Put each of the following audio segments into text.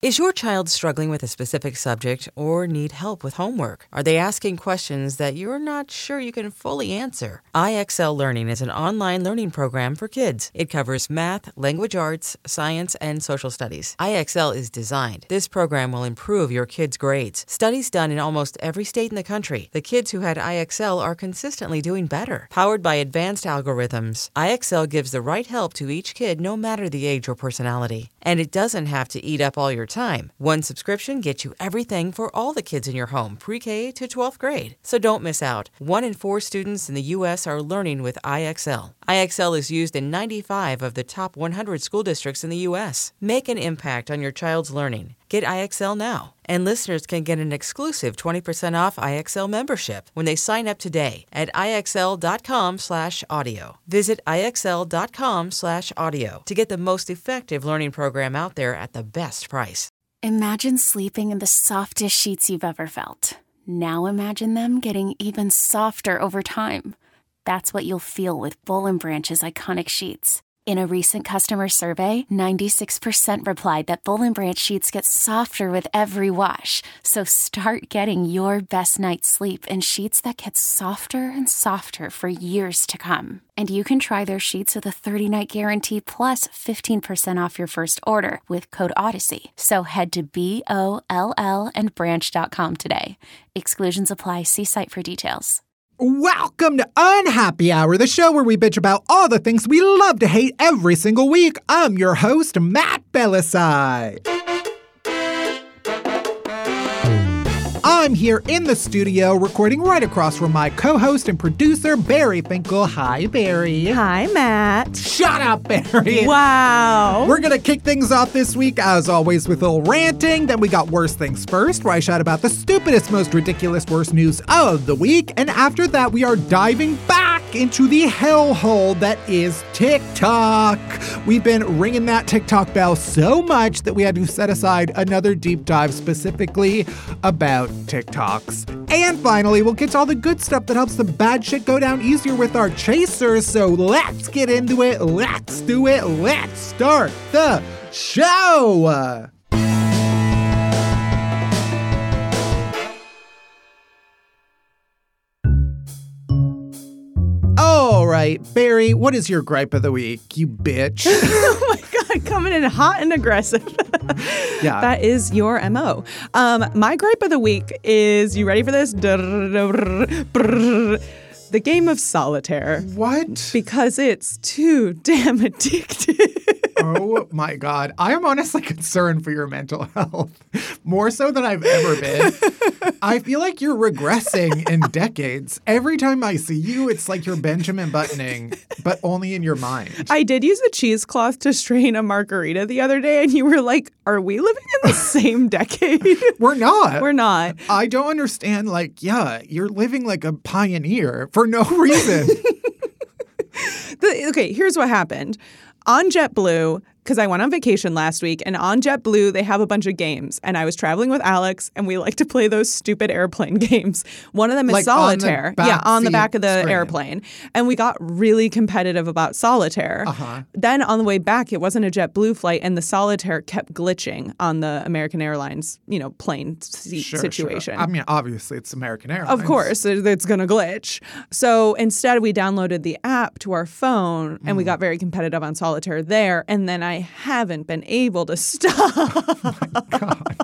Is your child struggling with a specific subject or need help with homework? Are they asking questions that you're not sure you can fully answer? IXL Learning is an online learning program for kids. It covers math, language arts, science, and social studies. IXL is designed. This program will improve your kids' grades. Studies done in almost every state in the country. The kids who had IXL are consistently doing better. Powered by advanced algorithms, IXL gives the right help to each kid no matter the age or personality. And it doesn't have to eat up all your time. One subscription gets you everything for all the kids in your home, pre-K to 12th grade. So don't miss out. 1 in 4 students in the U.S. are learning with IXL. IXL is used in 95 of the top 100 school districts in the U.S. Make an impact on your child's learning. Get IXL now. And listeners can get an exclusive 20% off IXL membership when they sign up today at IXL.com/audio. Visit IXL.com/audio to get the most effective learning program out there at the best price. Imagine sleeping in the softest sheets you've ever felt. Now imagine them getting even softer over time. That's what you'll feel with Boll & Branch's iconic sheets. In a recent customer survey, 96% replied that Boll & Branch sheets get softer with every wash. So start getting your best night's sleep in sheets that get softer and softer for years to come. And you can try their sheets with a 30-night guarantee plus 15% off your first order with code Odyssey. So head to BOLLandbranch.com today. Exclusions apply. See site for details. Welcome to Unhappy Hour, the show where we bitch about all the things we love to hate every single week. I'm your host, Matt Bellassai. I'm here in the studio recording right across from my co-host and producer, Barry Finkel. Hi, Barry. Hi, Matt. Shut up, Barry. Wow. We're going to kick things off this week, as always, with a little ranting. Then we got Worst Things First, where I shout about the stupidest, most ridiculous, worst news of the week. And after that, we are diving back into the hellhole that is TikTok. We've been ringing that TikTok bell so much that we had to set aside another deep dive specifically about TikToks. And finally, we'll get to all the good stuff that helps the bad shit go down easier with our chasers. So let's get into it. Let's do it. Let's start the show. All right, Barry, what is your gripe of the week, you bitch? Oh my God, coming in hot and aggressive. Yeah. That is your MO. My gripe of the week is, you ready for this? The game of solitaire. What? Because it's too damn addictive. Oh my God. I am honestly concerned for your mental health. More so than I've ever been. I feel like you're regressing in decades. Every time I see you, it's like you're Benjamin Buttoning, but only in your mind. I did use a cheesecloth to strain a margarita the other day, and you were like, are we living in the same decade? We're not. We're not. I don't understand. Like, yeah, you're living like a pioneer for no reason. Okay, here's what happened. On JetBlue, because I went on vacation last week, and on JetBlue, they have a bunch of games. And I was traveling with Alex, and we like to play those stupid airplane games. One of them is like solitaire. On the back of the screen. airplane. And we got really competitive about solitaire. Uh-huh. Then on the way back, it wasn't a JetBlue flight, and the solitaire kept glitching on the American Airlines, plane seat situation. Sure. I mean, obviously, it's American Airlines. Of course, it's going to glitch. So instead, we downloaded the app to our phone, and we got very competitive on solitaire there. And then I haven't been able to stop. Oh my God.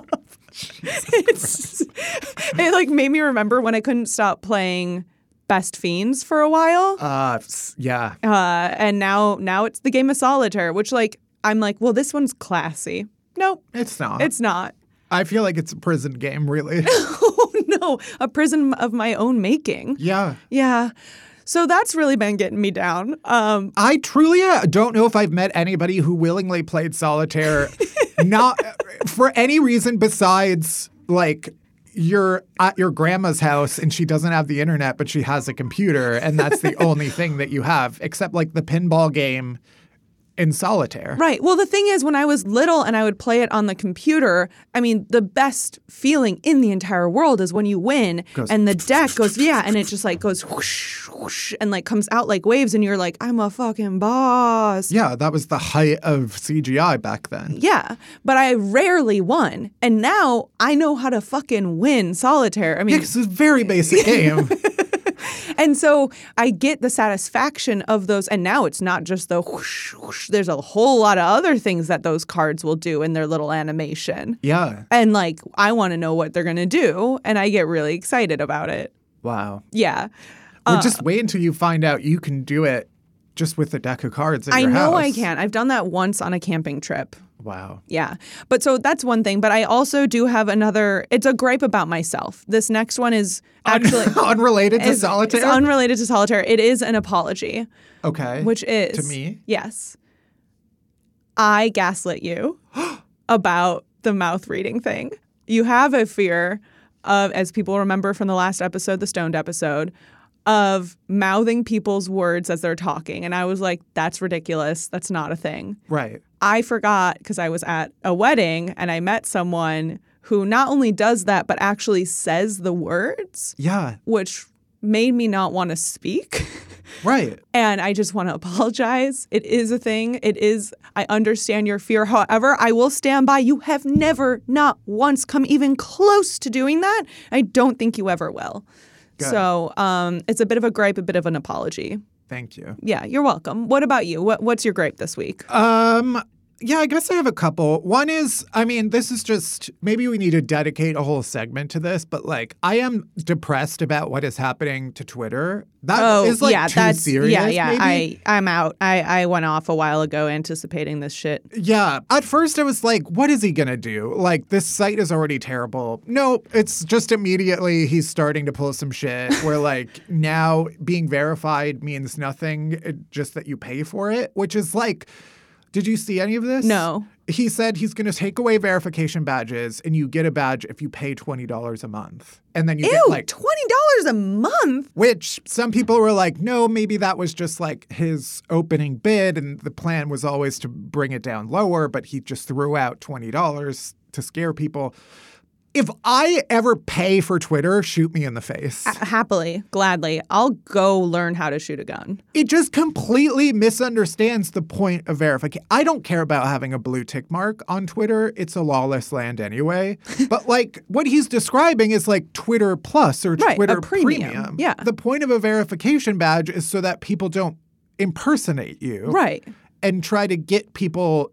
It made me remember when I couldn't stop playing Best Fiends for a while. Yeah. And now it's the game of solitaire, which I'm like, well, this one's classy. Nope. It's not. It's not. I feel like it's a prison game, really. Oh, no. A prison of my own making. Yeah. Yeah. So that's really been getting me down. I truly don't know if I've met anybody who willingly played solitaire, not for any reason besides, you're at your grandma's house and she doesn't have the internet, but she has a computer, and that's the only thing that you have, except, the pinball game in solitaire. Right. Well, the thing is, when I was little and I would play it on the computer, I mean, the best feeling in the entire world is when you win and the deck goes, and it just like goes whoosh, whoosh, and like comes out like waves and you're like, I'm a fucking boss. Yeah, that was the height of CGI back then. Yeah, but I rarely won. And now I know how to fucking win solitaire. I mean, It's a very basic game. And so I get the satisfaction of those. And now it's not just the whoosh, whoosh. There's a whole lot of other things that those cards will do in their little animation. Yeah. And like, I want to know what they're going to do. And I get really excited about it. Wow. Yeah. Well, just wait until you find out you can do it just with a deck of cards in your house. I know I can. I've done that once on a camping trip. Wow. Yeah. But so that's one thing. But I also do have another. It's a gripe about myself. This next one is actually unrelated to solitaire? It's unrelated to solitaire. It is an apology. Okay. Which is. To me? Yes. I gaslit you about the mouth reading thing. You have a fear of, as people remember from the last episode, the stoned episode, of mouthing people's words as they're talking. And I was like, that's ridiculous. That's not a thing. Right. I forgot because I was at a wedding and I met someone who not only does that, but actually says the words. Yeah. Which made me not want to speak. Right. And I just want to apologize. It is a thing. It is. I understand your fear. However, I will stand by. You have never, not once, come even close to doing that. I don't think you ever will. Good. So it's a bit of a gripe, a bit of an apology. Thank you. Yeah, you're welcome. What about you? What's your gripe this week? Yeah, I guess I have a couple. One is, I mean, this is just, maybe we need to dedicate a whole segment to this, but like, I am depressed about what is happening to Twitter. That is like too serious. Yeah, maybe. I'm out. I went off a while ago anticipating this shit. Yeah. At first I was like, what is he going to do? Like, this site is already terrible. No, it's just immediately he's starting to pull some shit where like now being verified means nothing, just that you pay for it, which is like, did you see any of this? No. He said he's going to take away verification badges and you get a badge if you pay $20 a month. And then you get like $20 a month? Which some people were like, no, maybe that was just like his opening bid and the plan was always to bring it down lower, but he just threw out $20 to scare people. If I ever pay for Twitter, shoot me in the face. Happily, gladly. I'll go learn how to shoot a gun. It just completely misunderstands the point of verification. I don't care about having a blue tick mark on Twitter. It's a lawless land anyway. But like what he's describing is like Twitter Plus or Twitter Premium. Yeah. The point of a verification badge is so that people don't impersonate you. Right. And try to get people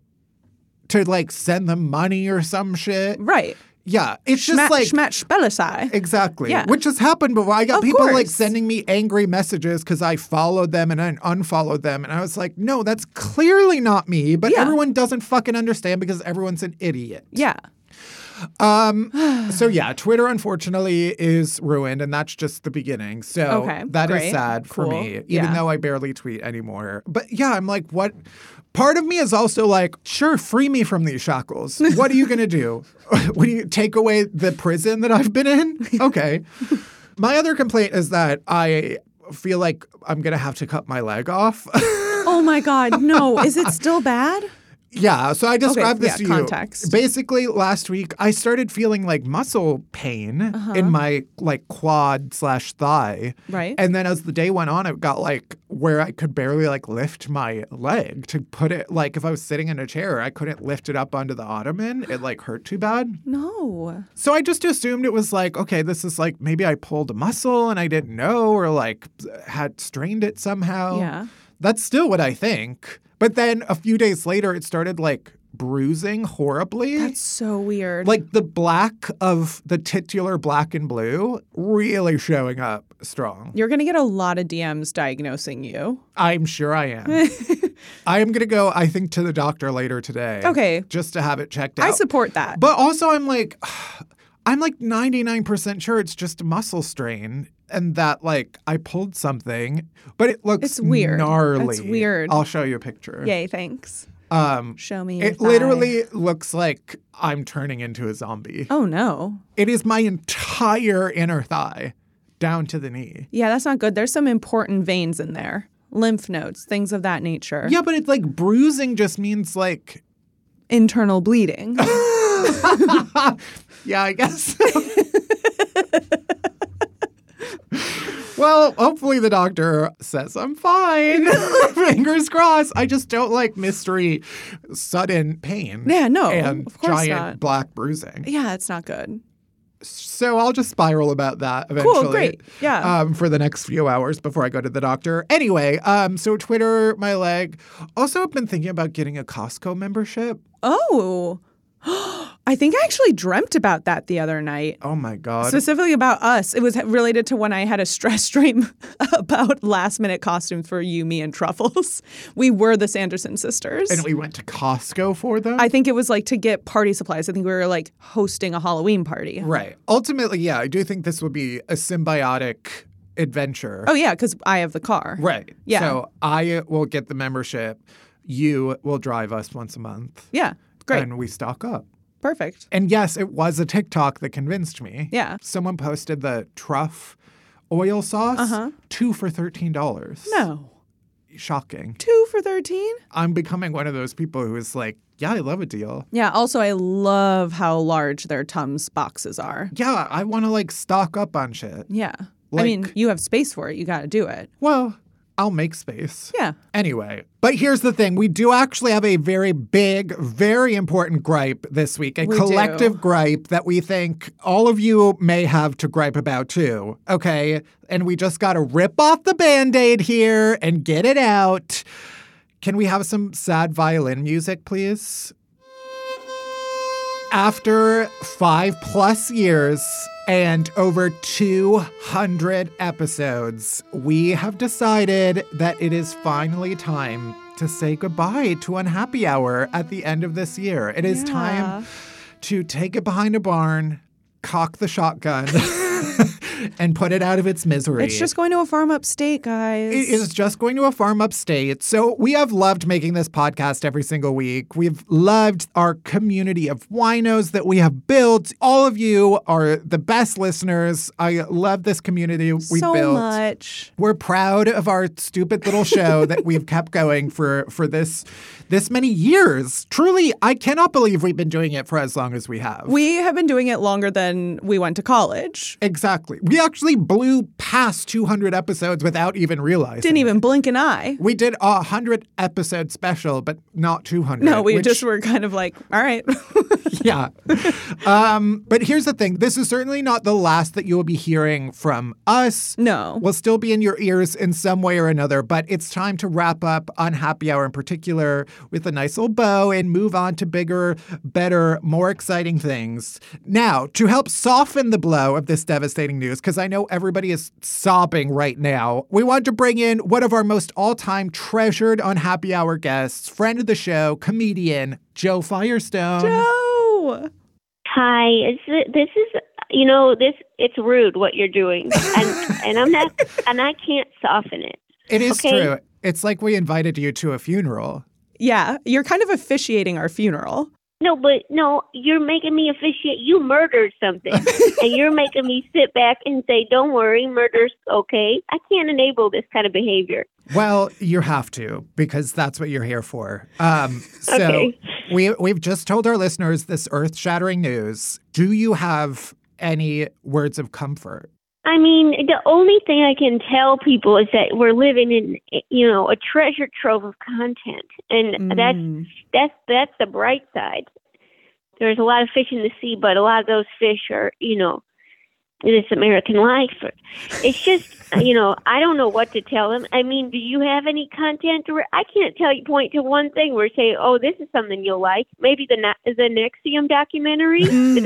to like send them money or some shit. Right. Yeah, it's just like Schmatsch exactly, yeah. Which has happened before. I got people course. like sending me angry messages because I followed them and I unfollowed them, and I was like, no, that's clearly not me. But everyone doesn't fucking understand because everyone's an idiot. Yeah. So yeah, Twitter unfortunately is ruined, and that's just the beginning. So that is sad for me, even though I barely tweet anymore. But yeah, I'm like, what? Part of me is also like, sure, free me from these shackles. What are you going to do? When you take away the prison that I've been in? Okay. My other complaint is that I feel like I'm going to have to cut my leg off. Oh my God, no. Is it still bad? Yeah, so I described this to you. Context. Basically, last week, I started feeling like muscle pain in my like quad/thigh. Right. And then as the day went on, it got like where I could barely like lift my leg to put it, like if I was sitting in a chair, I couldn't lift it up onto the ottoman. It like hurt too bad. No. So I just assumed it was like, okay, this is like maybe I pulled a muscle and I didn't know or like had strained it somehow. Yeah. That's still what I think. But then a few days later, it started like bruising horribly. That's so weird. Like the black of the titular black and blue really showing up strong. You're going to get a lot of DMs diagnosing you. I'm sure I am. I am going to go, I think, to the doctor later today. Okay. Just to have it checked out. I support that. But also I'm like 99% sure it's just a muscle strain. And that, like, I pulled something, but it looks it's weird. Gnarly. It's weird. I'll show you a picture. Yay, thanks. Show me your It literally looks like I'm turning into a zombie. Oh, no. It is my entire inner thigh down to the knee. Yeah, that's not good. There's some important veins in there. lymph nodes, things of that nature. Yeah, but it's like bruising just means like internal bleeding. Yeah, I guess. Well, hopefully the doctor says I'm fine. Fingers crossed. I just don't like mystery, sudden pain. Yeah, no, and of course giant not. black bruising. Yeah, it's not good. So I'll just spiral about that eventually. Cool, great. Yeah. For the next few hours before I go to the doctor. Anyway, so Twitter, my leg. Also, I've been thinking about getting a Costco membership. Oh. I think I actually dreamt about that the other night. Oh, my God. Specifically about us. It was related to when I had a stress dream about last-minute costumes for you, me, and Truffles. We were the Sanderson sisters. And we went to Costco for them? I think it was like to get party supplies. I think we were like hosting a Halloween party. Right. Ultimately, yeah, I do think this would be a symbiotic adventure. Oh, yeah, because I have the car. Right. Yeah. So I will get the membership. You will drive us once a month. Yeah, great. And we stock up. Perfect. And yes, it was a TikTok that convinced me. Yeah. Someone posted the truff oil sauce, 2 for $13. No. Shocking. 2 for $13? I'm becoming one of those people who is like, yeah, I love a deal. Yeah, also I love how large their Tums boxes are. Yeah, I want to like stock up on shit. Yeah. I Like- mean, you have space for it. You got to do it. Well, I'll make space. Yeah. Anyway, but here's the thing. We do actually have a very big, very important gripe this week, a We collective do. gripe that we think all of you may have to gripe about too. Okay. And we just got to rip off the Band-Aid here and get it out. Can we have some sad violin music, please? After 5+ years and over 200 episodes, we have decided that it is finally time to say goodbye to Unhappy Hour at the end of this year. It is time to take it behind a barn, cock the shotgun, and put it out of its misery. It's just going to a farm upstate, guys. It is just going to a farm upstate. So we have loved making this podcast every single week. We've loved our community of winos that we have built. All of you are the best listeners. I love this community we so built. much. We're proud of our stupid little show that we've kept going for this many years. Truly, I cannot believe we've been doing it for as long as we have. We have been doing it longer than we went to college. Exactly. We actually blew past 200 episodes without even realizing. Didn't even blink an eye. We did a 100-episode special, but not 200. No, we which- just were kind of like, all right. Yeah. But here's the thing. This is certainly not the last that you will be hearing from us. No. We'll still be in your ears in some way or another, but it's time to wrap up Unhappy Hour in particular with a nice little bow and move on to bigger, better, more exciting things. Now, to help soften the blow of this devastating news, because I know everybody is sobbing right now, we want to bring in one of our most all-time treasured Unhappy Hour guests, friend of the show, comedian, Joe Firestone. Joe. Hi, this is it's rude what you're doing, and I'm not, and I can't soften it. It is Okay. true. It's like we invited you to a funeral. Yeah, you're kind of officiating our funeral. No, you're making me officiate. You murdered something, and you're making me sit back and say, "Don't worry, murder's okay." I can't enable this kind of behavior. Well, you have to, because that's what you're here for. So Okay. we've just told our listeners this earth-shattering news. Do you have any words of comfort? I mean, the only thing I can tell people is that we're living in, a treasure trove of content, and that's the bright side. There's a lot of fish in the sea, but a lot of those fish are, this American life. It's just, I don't know what to tell them. I mean, do you have any content? I can't point to one thing where say, oh, this is something you'll like. Maybe the NXIVM documentary.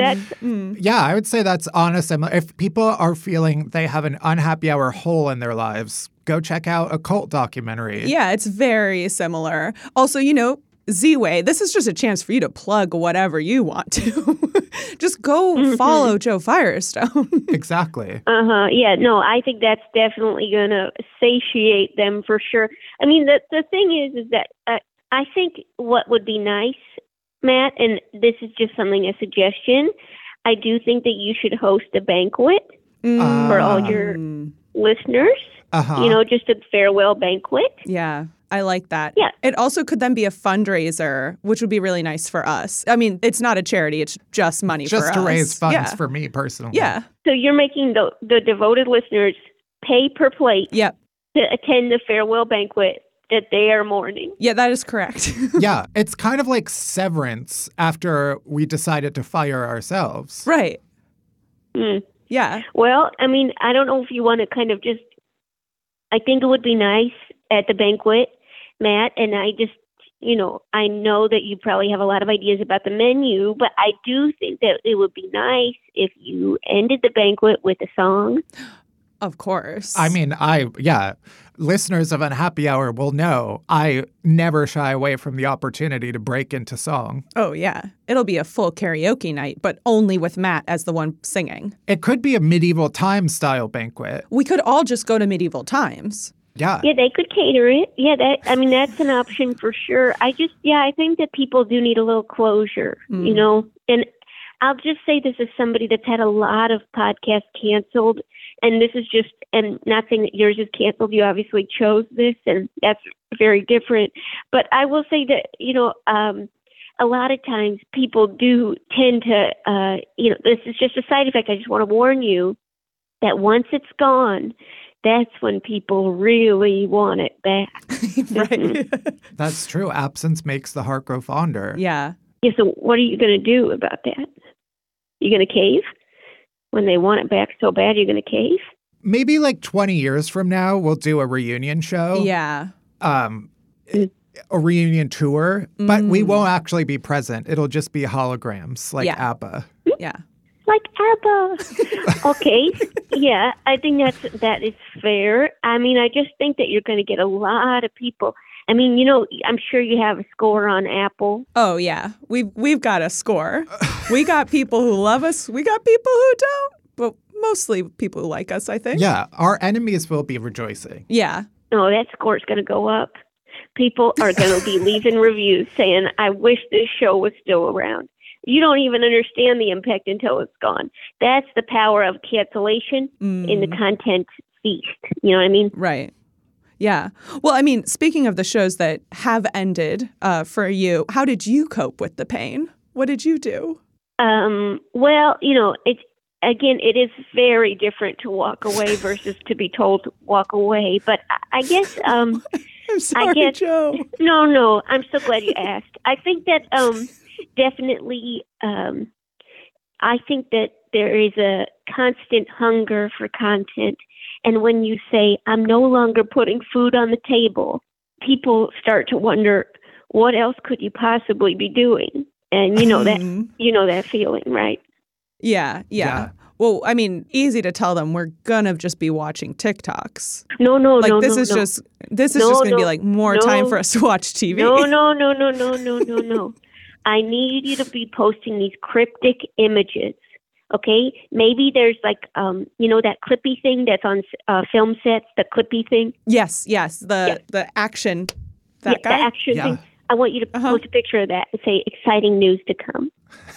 Yeah, I would say that's honest. If people are feeling they have an Unhappy Hour hole in their lives, go check out a cult documentary. Yeah, it's very similar. Also, Z-Way, this is just a chance for you to plug whatever you want to. Just go follow Joe Firestone. Exactly. Yeah, no, I think that's definitely going to satiate them for sure. I mean, the thing is that I think what would be nice, Matt, and this is just a suggestion, I do think that you should host a banquet for all your listeners. Just a farewell banquet. Yeah. I like that. Yeah. It also could then be a fundraiser, which would be really nice for us. I mean, it's not a charity. It's just money for us. Just to raise funds Yeah. for me personally. Yeah. So you're making the devoted listeners pay per plate Yep. to attend the farewell banquet that they are mourning. Yeah, that is correct. Yeah, it's kind of like severance after we decided to fire ourselves. Right. Mm. Yeah. Well, I mean, I don't know if you want to kind of just, I think it would be nice at the banquet, Matt, and I just, I know that you probably have a lot of ideas about the menu, but I do think that it would be nice if you ended the banquet with a song. Of course. I mean, listeners of Unhappy Hour will know I never shy away from the opportunity to break into song. Oh, yeah. It'll be a full karaoke night, but only with Matt as the one singing. It could be a medieval times style banquet. We could all just go to medieval times. Yeah. Yeah, they could cater it. Yeah, that's an option for sure. I think that people do need a little closure, and I'll just say this as somebody that's had a lot of podcasts canceled, and this is just, and not saying that yours is canceled, you obviously chose this, and that's very different. But I will say that, a lot of times people do tend to, this is just a side effect. I just want to warn you that once it's gone, that's when people really want it back. Right. That's true. Absence makes the heart grow fonder. Yeah. Yeah, so what are you going to do about that? You going to cave? When they want it back so bad, you're going to cave? Maybe like 20 years from now, we'll do a reunion show. Yeah. A reunion tour, but we won't actually be present. It'll just be holograms like ABBA. Yeah. Like ABBA. Okay. Yeah, I think that is fair. I mean, I just think that you're going to get a lot of people. I mean, I'm sure you have a score on Apple. Oh, yeah. We've got a score. We got people who love us. We got people who don't. But mostly people who like us, I think. Yeah, our enemies will be rejoicing. Yeah. Oh, that score is going to go up. People are going to be leaving reviews saying, I wish this show was still around. You don't even understand the impact until it's gone. That's the power of cancellation in the content feast. You know what I mean? Right. Yeah. Well, I mean, speaking of the shows that have ended for you, how did you cope with the pain? What did you do? Well, it is very different to walk away versus to be told to walk away. But I guess I'm sorry, Joe. No, I'm so glad you asked. I think that definitely, I think that there is a constant hunger for content. And when you say, I'm no longer putting food on the table, people start to wonder, what else could you possibly be doing? And that feeling, right? Yeah. Well, I mean, easy to tell them we're gonna just be watching TikToks. No. This is just gonna be like more time for us to watch TV. No. I need you to be posting these cryptic images. Okay, maybe there's like, that clippy thing that's on film sets, the clippy thing. Yes, the action. That guy? The action thing. I want you to post a picture of that and say, exciting news to come.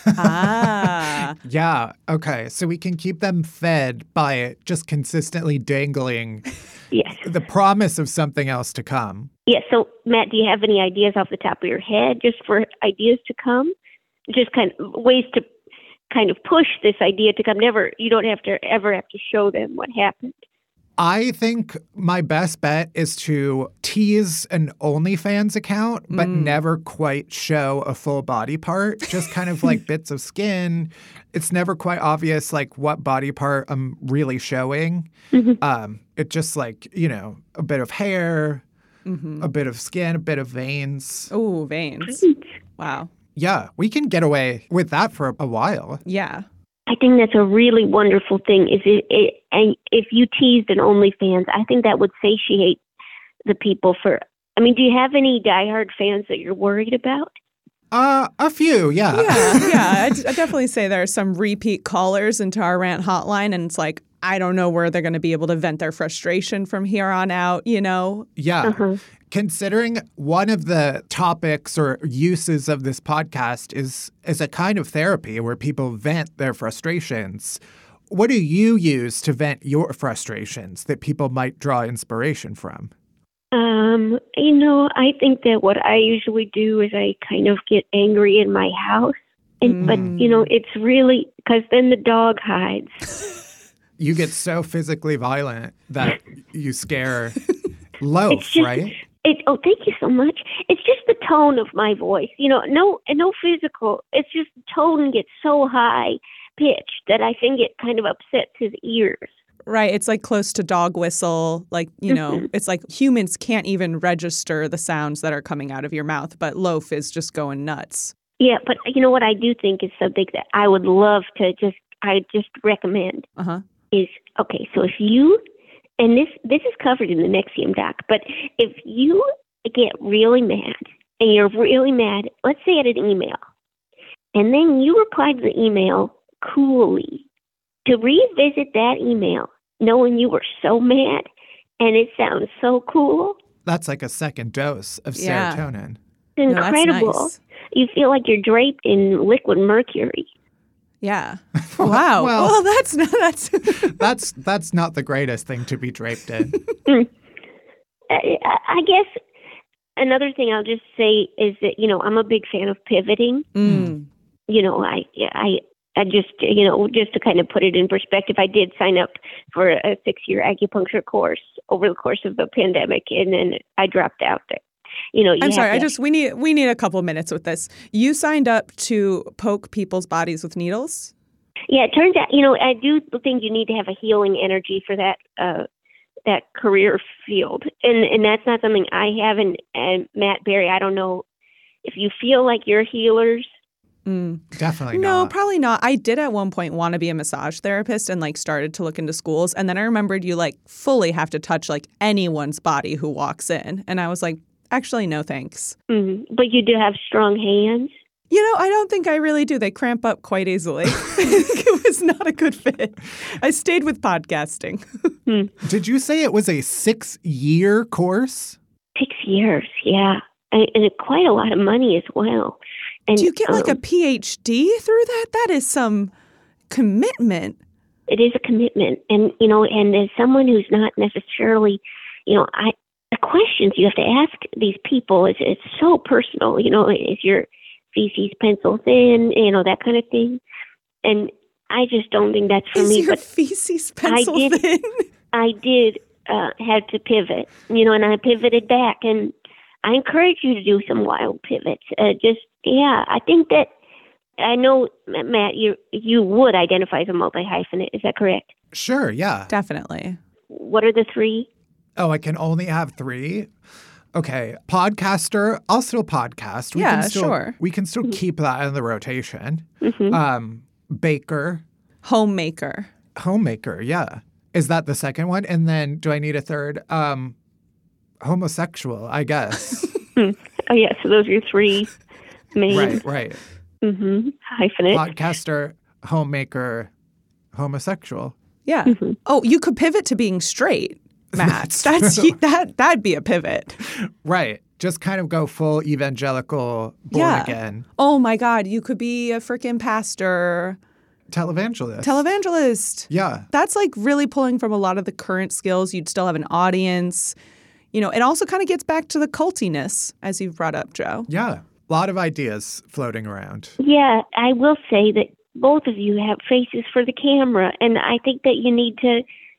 Ah. Yeah, okay. So we can keep them fed by just consistently dangling the promise of something else to come. Yeah, so Matt, do you have any ideas off the top of your head just for ideas to come? Just kind of ways to kind of push this idea to come. You don't ever have to show them what happened. I think my best bet is to tease an OnlyFans account, but never quite show a full body part, just kind of like bits of skin. It's never quite obvious like what body part I'm really showing. It's just like, a bit of hair, a bit of skin, a bit of veins. Oh, veins. Wow. Yeah, we can get away with that for a while. Yeah. I think that's a really wonderful thing. And if you teased an OnlyFans, I think that would satiate the people do you have any diehard fans that you're worried about? A few, yeah. Yeah. I definitely say there are some repeat callers into our rant hotline, and it's like, I don't know where they're going to be able to vent their frustration from here on out, Yeah. Considering one of the topics or uses of this podcast is a kind of therapy where people vent their frustrations, What do you use to vent your frustrations that people might draw inspiration from? I think that what I usually do is I kind of get angry in my house. But, it's really because then the dog hides. You get so physically violent that you scare Loaf, right? Thank you so much. It's just the tone of my voice. No physical. It's just the tone gets so high pitched that I think it kind of upsets his ears. Right. It's like close to dog whistle. Like, it's like humans can't even register the sounds that are coming out of your mouth, but Loaf is just going nuts. Yeah, but what I do think is something that I would love to just recommend is, okay, so if you, and this is covered in the NXIVM doc, but if you get really mad, and you're really mad, let's say at an email, and then you reply to the email coolly, to revisit that email, knowing you were so mad, and it sounds so cool. That's like a second dose of serotonin. It's incredible. No, nice. You feel like you're draped in liquid mercury. Yeah. Wow. Well, that's not the greatest thing to be draped in. I guess another thing I'll just say is that I'm a big fan of pivoting. I just just to kind of put it in perspective, I did sign up for a 6-year acupuncture course over the course of the pandemic, and then I dropped out there. I'm sorry. We need a couple minutes with this. You signed up to poke people's bodies with needles? Yeah, it turns out, I do think you need to have a healing energy for that career field. And that's not something I have. And Matt Berry, I don't know if you feel like you're healers. Definitely not. No, probably not. I did at one point want to be a massage therapist and started to look into schools. And then I remembered you fully have to touch anyone's body who walks in. And I was like, actually, no thanks. Mm-hmm. But you do have strong hands? I don't think I really do. They cramp up quite easily. It was not a good fit. I stayed with podcasting. Did you say it was a 6-year course? 6 years, yeah. And quite a lot of money as well. And, do you get a PhD through that? That is some commitment. It is a commitment. And, and as someone who's not necessarily, the questions you have to ask these people, it's so personal. Is your feces pencil thin, that kind of thing. And I just don't think that's for me. Is your feces pencil thin? I did have to pivot, and I pivoted back. And I encourage you to do some wild pivots. I think that, I know, Matt, you would identify as a multi-hyphenate. Is that correct? Sure, yeah. Definitely. What are the 3? Oh, I can only have 3? Okay. Podcaster, I'll still podcast. Sure. We can still keep that in the rotation. Mm-hmm. Baker. Homemaker, yeah. Is that the second one? And then do I need a third? Homosexual, I guess. Oh, yeah. So those are your 3 main. Right. Mm-hmm. Hyphenate. Podcaster, homemaker, homosexual. Yeah. Mm-hmm. Oh, you could pivot to being straight, Matt. That'd be a pivot. Right. Just kind of go full evangelical, born again. Oh my God, you could be a freaking pastor. Televangelist. Yeah. That's really pulling from a lot of the current skills. You'd still have an audience. It also kind of gets back to the cultiness, as you've brought up, Joe. Yeah. A lot of ideas floating around. Yeah, I will say that both of you have faces for the camera, and I think that you need to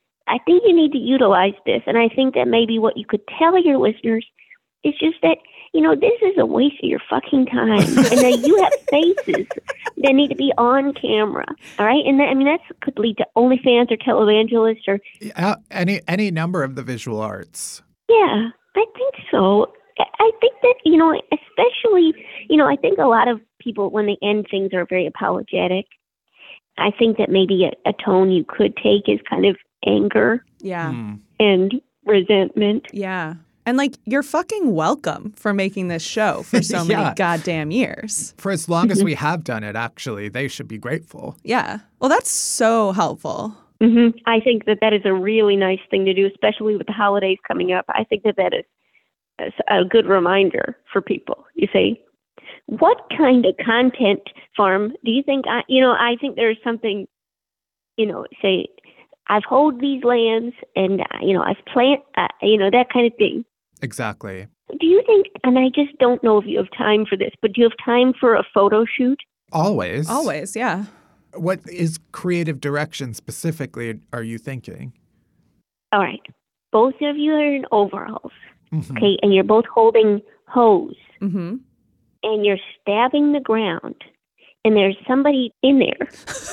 utilize this. And I think that maybe what you could tell your listeners is just that, this is a waste of your fucking time, and that you have faces that need to be on camera. All right, and that could lead to OnlyFans or televangelists or any number of the visual arts. Yeah, I think so. I think that, especially, I think a lot of people, when they end things, are very apologetic. I think that maybe a tone you could take is kind of anger. Yeah. And resentment. Yeah. And you're fucking welcome for making this show for so many goddamn years. For as long as we have done it, actually, they should be grateful. Yeah. Well, that's so helpful. Mm-hmm. I think that is a really nice thing to do, especially with the holidays coming up. I think that is a good reminder for people. You say, what kind of content farm do you think? I think there's something say, I've hoed these lands and, I've planted, that kind of thing. Exactly. Do you think, and I just don't know if you have time for this, but do you have time for a photo shoot? Always. Always, yeah. What is creative direction specifically are you thinking? All right. Both of you are in overalls, Mm-hmm. okay, and you're both holding hose, Mm-hmm. and you're stabbing the ground, and there's somebody in there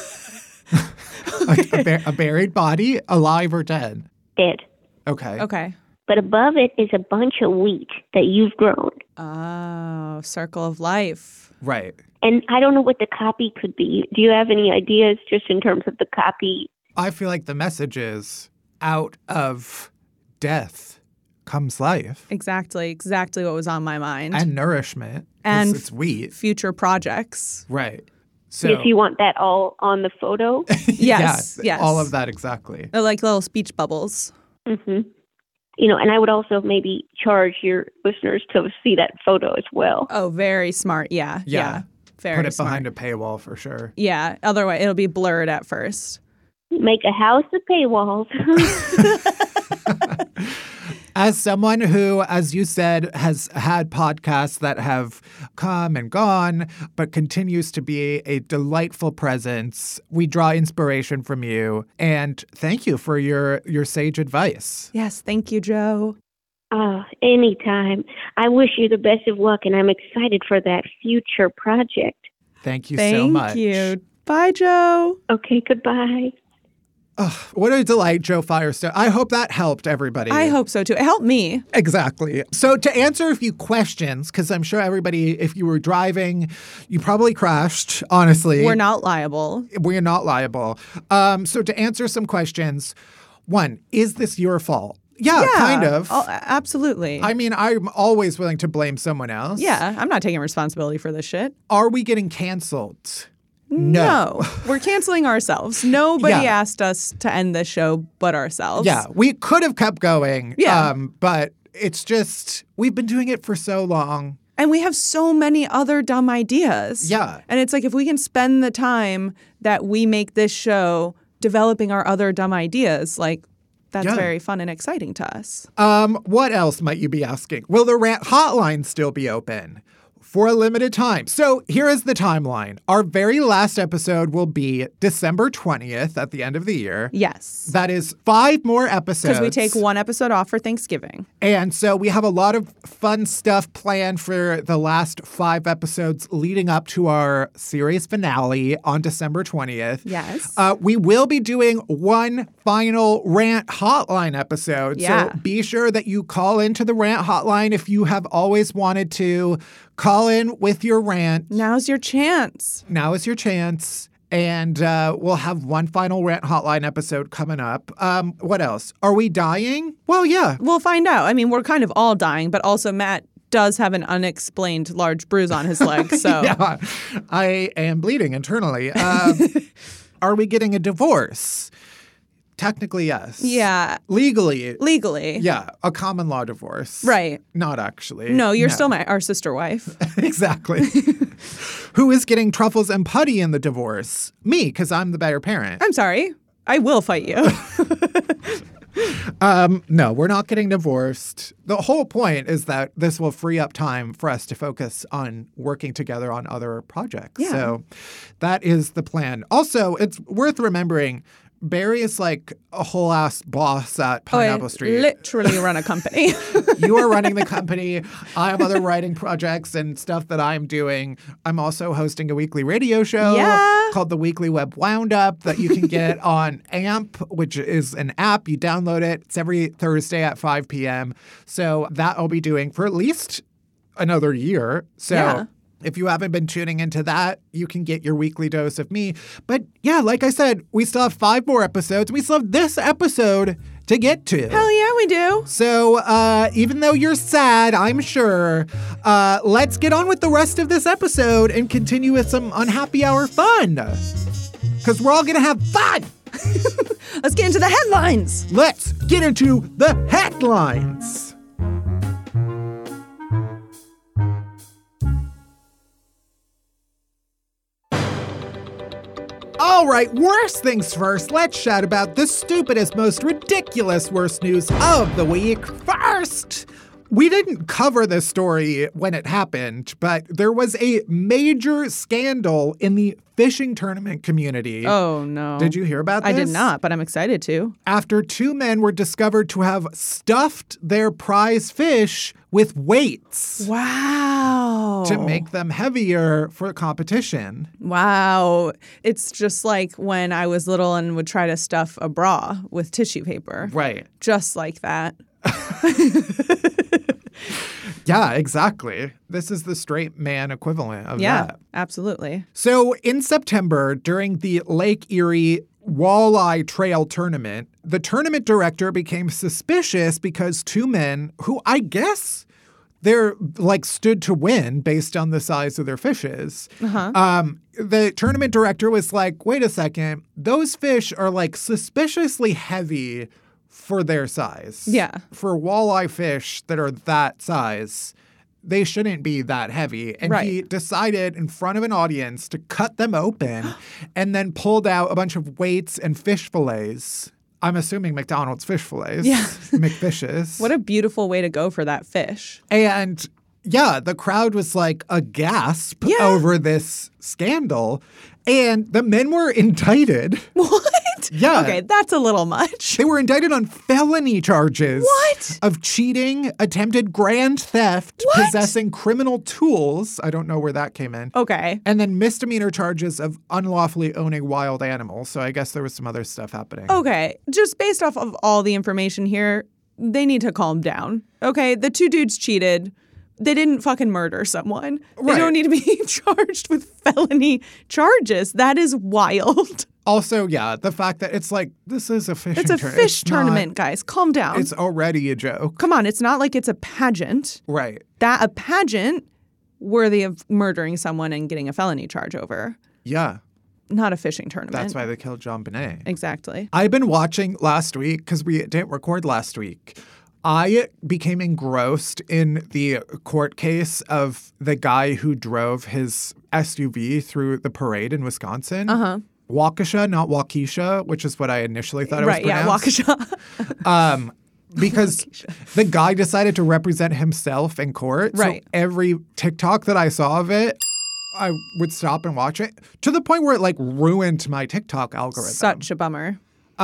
A buried body, alive or dead? dead. Okay. Okay. But above it is a bunch of wheat that you've grown. Oh, circle of life. Right. And I don't know what the copy could be. Do you have any ideas just in terms of the copy? I feel like the message is out of death comes life Exactly what was on my mind. and nourishment. 'cause And it's wheat. future projects. Right. So If you want that all on the photo? Yes, yes. all of that exactly. They're like little speech bubbles. Mm-hmm. And I would also maybe charge your listeners to see that photo as well. Oh, very smart. Yeah. Yeah. Very Put it smart. behind a paywall for sure. Yeah. Otherwise, it'll be blurred at first. Make a house of paywalls. As someone who, as you said, has had podcasts that have come and gone, but continues to be a delightful presence, we draw inspiration from you. And thank you for your sage advice. Yes. Thank you, Joe. Anytime. I wish you the best of luck, and I'm excited for that future project. Thank you Thank so much. you. Bye, Joe. Okay, goodbye. Oh, what a delight, Joe Firestone. I hope that helped everybody. I hope so, too. It helped me. Exactly. So to answer a few questions, because I'm sure everybody, if you were driving, you probably crashed, honestly. We're not liable. We're not liable. So to answer some questions, one, is this your fault? Yeah, kind of. Oh, absolutely. I mean, I'm always willing to blame someone else. Yeah. I'm not taking responsibility for this shit. Are we getting canceled? No. We're canceling ourselves. Nobody Yeah. asked us to end this show but ourselves. Yeah, we could have kept going. Yeah. But it's just, we've been doing it for so long. And we have so many other dumb ideas. Yeah. And it's like if we can spend the time that we make this show developing our other dumb ideas, like that's Yeah. very fun and exciting to us. What else might you be asking? Will the rant hotline still be open? For a limited time. So here is the timeline. Our very last episode will be December 20th at the end of the year. Yes. That is 5 more episodes. Because we take one episode off for Thanksgiving. And so we have a lot of fun stuff planned for the last 5 episodes leading up to our series finale on December 20th. Yes. We will be doing one final rant hotline episode. Yeah. So be sure that you call into the rant hotline if you have always wanted to. Call in with your rant. Now's your chance. Now is your chance. And we'll have one final rant hotline episode coming up. What else? Are we dying? Well, yeah. We'll find out. I mean, we're kind of all dying, but also Matt does have an unexplained large bruise on his leg. So Yeah, I am bleeding internally. Are we getting a divorce? Technically, yes. Yeah. Legally. Yeah. A common law divorce. Right. Not actually. No, you're still our sister wife. Exactly. Who is getting truffles and putty in the divorce? Me, because I'm the better parent. I'm sorry. I will fight you. No, we're not getting divorced. The whole point is that this will free up time for us to focus on working together on other projects. Yeah. So that is the plan. Also, it's worth remembering Barry is like a whole ass boss at Pineapple I Street. literally run a company. You are running the company. I have other writing projects and stuff that I'm doing. I'm also hosting a weekly radio show called the Weekly Web Woundup that you can get on AMP, which is an app. You download it. It's every Thursday at 5 p.m. So that I'll be doing for at least another year. So Yeah. if you haven't been tuning into that, you can get your weekly dose of me. But yeah, like I said, we still have 5 more episodes. We still have this episode to get to. Hell yeah, we do. So even though you're sad, I'm sure, let's get on with the rest of this episode and continue with some unhappy hour fun. Because we're all going to have fun. Let's get into the headlines. Let's get into the headlines. All right, worst things first. Let's chat about the stupidest, most ridiculous worst news of the week. First, we didn't cover this story when it happened, but there was a major scandal in the fishing tournament community. Oh, no. Did you hear about this? I did not, but I'm excited to. After 2 men were discovered to have stuffed their prize fish with weights. Wow. To make them heavier for competition. Wow. It's just like when I was little and would try to stuff a bra with tissue paper. Right. Just like that. Yeah, exactly. This is the straight man equivalent of that. Yeah, absolutely. So in September, during the Lake Erie Walleye Trail Tournament, the tournament director became suspicious because 2 men who I guess they're like stood to win based on the size of their fishes. The tournament director was like, wait a second, those fish are like suspiciously heavy for their size. Yeah. For walleye fish that are that size, they shouldn't be that heavy. And he decided in front of an audience to cut them open and then pulled out a bunch of weights and fish fillets. I'm assuming McDonald's fish fillets. Yeah. McFishes. What a beautiful way to go for that fish. And yeah, the crowd was like aghast over this scandal. And the men were indicted. What? Yeah. Okay, that's a little much. They were indicted on felony charges. What? Of cheating, attempted grand theft, What? possessing criminal tools. I don't know where that came in. Okay. And then misdemeanor charges of unlawfully owning wild animals. So I guess there was some other stuff happening. Okay. Just based off of all the information here, they need to calm down. Okay, the 2 dudes cheated. They didn't fucking murder someone. They don't need to be charged with felony charges. That is wild. Also, yeah, the fact that it's like, this is a fishing tournament. It's a fish tournament, guys. Calm down. It's already a joke. Come on, it's not like it's a pageant. Right. A pageant worthy of murdering someone and getting a felony charge over. Yeah. Not a fishing tournament. That's why they killed John Bonet. Exactly. I've been watching last week, because we didn't record last week. I became engrossed in the court case of the guy who drove his SUV through the parade in Wisconsin. Waukesha, not Waukesha, which is what I initially thought it was pronounced. Waukesha. Because the guy decided to represent himself in court. Right. So every TikTok that I saw of it, I would stop and watch it to the point where it like ruined my TikTok algorithm. Such a bummer.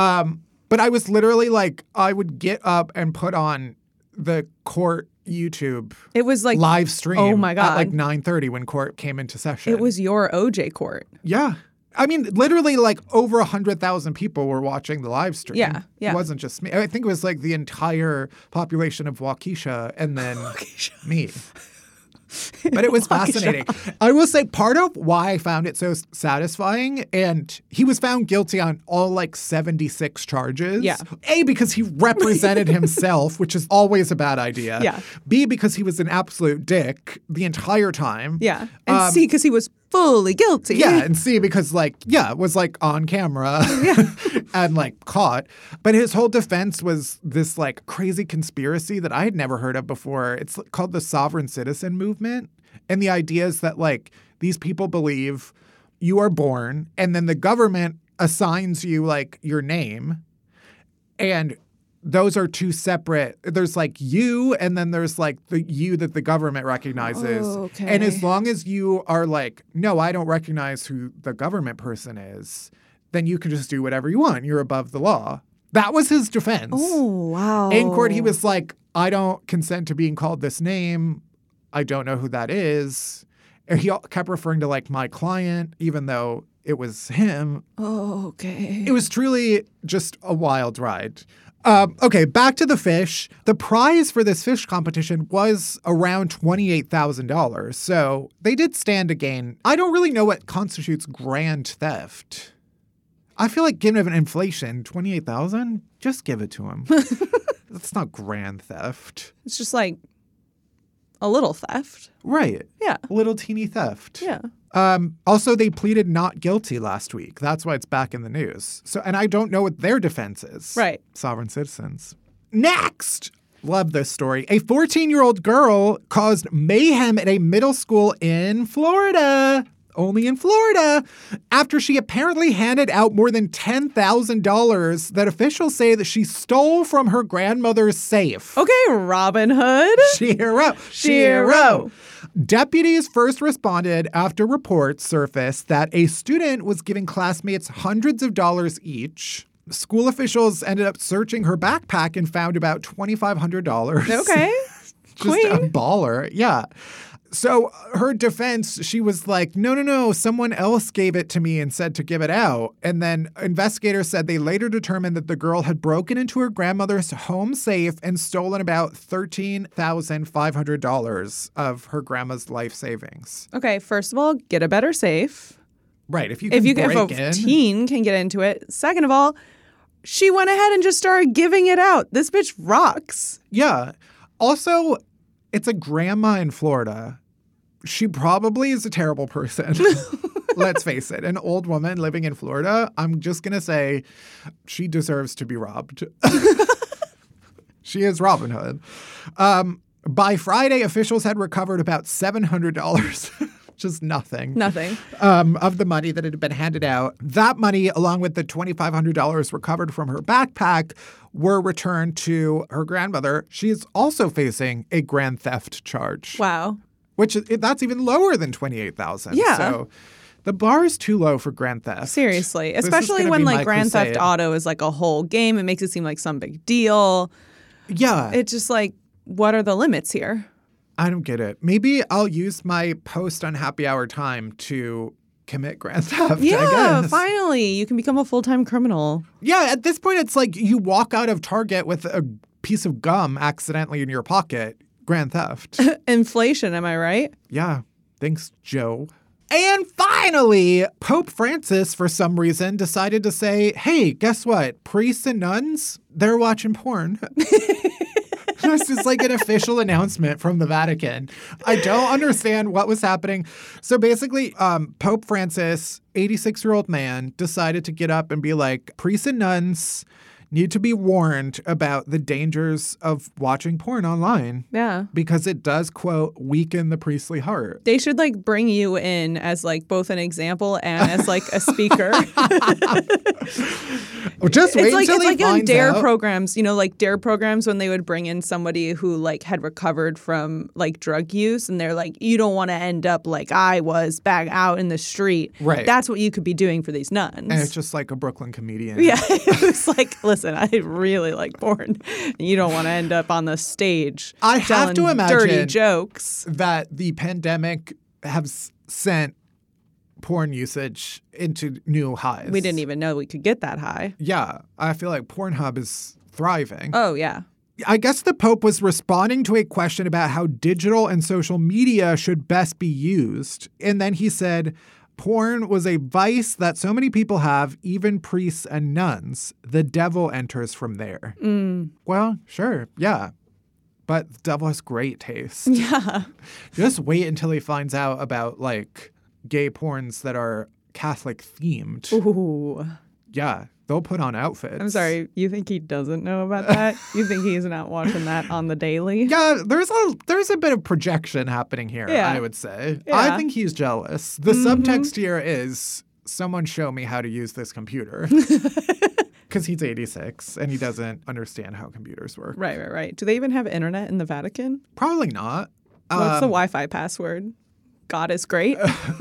But I was literally like, I would get up and put on the court YouTube. It was like live stream. Oh my God. At like 9:30 when court came into session. It was your OJ court. Yeah. I mean, literally like over 100,000 people were watching the live stream. Yeah. It wasn't just me. I think it was like the entire population of Waukesha and then me. But it was fascinating. I will say part of why I found it so satisfying, and he was found guilty on all like 76 charges. Yeah. A, because he represented himself, which is always a bad idea. Yeah. B, because he was an absolute dick the entire time. Yeah. And C, because he was fully guilty. Yeah, and C, because was like on camera and like caught. But his whole defense was this like crazy conspiracy that I had never heard of before. It's called the sovereign citizen movement. And the idea is that like these people believe you are born and then the government assigns you like your name, and those are 2 separate. There's like you, and then there's like the you that the government recognizes. Oh, okay. And as long as you are like, no, I don't recognize who the government person is, then you can just do whatever you want. You're above the law. That was his defense. Oh, wow. In court, he was like, I don't consent to being called this name. I don't know who that is. And he kept referring to like my client, even though it was him. Oh, okay. It was truly just a wild ride. Okay, back to the fish. The prize for this fish competition was around $28,000. So they did stand to gain. I don't really know what constitutes grand theft. I feel like given inflation, $28,000, just give it to him. That's not grand theft. It's just like a little theft. Right. Yeah. A little teeny theft. Yeah. Also, they pleaded not guilty last week. That's why it's back in the news. So, and I don't know what their defense is. Right. Sovereign citizens. Next. Love this story. A 14-year-old girl caused mayhem at a middle school in Florida only in Florida, after she apparently handed out more than $10,000 that officials say that she stole from her grandmother's safe. Okay, Robin Hood. Shiro. Deputies first responded after reports surfaced that a student was giving classmates hundreds of dollars each. School officials ended up searching her backpack and found about $2,500. Okay. Just Queen. a baller. Yeah. So her defense, she was like, no, someone else gave it to me and said to give it out. And then investigators said they later determined that the girl had broken into her grandmother's home safe and stolen about $13,500 of her grandma's life savings. Okay, first of all, get a better safe. Right. If a teen can get into it. Second of all, she went ahead and just started giving it out. This bitch rocks. Yeah. Also, it's a grandma in Florida. She probably is a terrible person. Let's face it. An old woman living in Florida, I'm just going to say she deserves to be robbed. She is Robin Hood. By Friday, officials had recovered about $700. Just nothing. Of the money that had been handed out. That money, along with the $2,500 recovered from her backpack, were returned to her grandmother. She is also facing a grand theft charge. Wow. Which that's even lower than $28,000. Yeah. So the bar is too low for grand theft. Seriously. Especially when like Grand Theft Auto is like a whole game. It makes it seem like some big deal. Yeah. It's just like, what are the limits here? I don't get it. Maybe I'll use my post on Happy Hour time to commit grand theft. Yeah, I guess. Finally. You can become a full-time criminal. Yeah, at this point, it's like you walk out of Target with a piece of gum accidentally in your pocket. Grand theft. Inflation, am I right? Yeah. Thanks, Joe. And finally, Pope Francis, for some reason, decided to say, hey, guess what? Priests and nuns, they're watching porn. This is like an official announcement from the Vatican. I don't understand what was happening. So basically, Pope Francis, 86-year-old man, decided to get up and be like, priests and nuns need to be warned about the dangers of watching porn online. Yeah. Because it does, quote, weaken the priestly heart. They should like bring you in as like both an example and as like a speaker. Well, just wait until it's he like on finds DARE out. programs, you know, like DARE programs when they would bring in somebody who like had recovered from like drug use and they're like, you don't want to end up like I was back out in the street. Right. That's what you could be doing for these nuns. And it's just like a Brooklyn comedian. Yeah. It was like, listen, I really like porn. You don't want to end up on the stage I have to telling imagine dirty jokes. that the pandemic has sent porn usage into new highs. We didn't even know we could get that high. Yeah. I feel like Pornhub is thriving. Oh, yeah. I guess the Pope was responding to a question about how digital and social media should best be used. And then he said, porn was a vice that so many people have, even priests and nuns. The devil enters from there. Well, sure. Yeah. But the devil has great taste. Yeah. Just wait until he finds out about, like, gay porns that are Catholic themed. Ooh. Yeah. They'll put on outfits. I'm sorry. You think he doesn't know about that? You think he's not watching that on the daily? Yeah, there's a bit of projection happening here, Yeah. I would say. Yeah. I think he's jealous. The subtext here is, someone show me how to use this computer. Because he's 86 and he doesn't understand how computers work. Right. Do they even have internet in the Vatican? Probably not. What's the Wi-Fi password? God is great.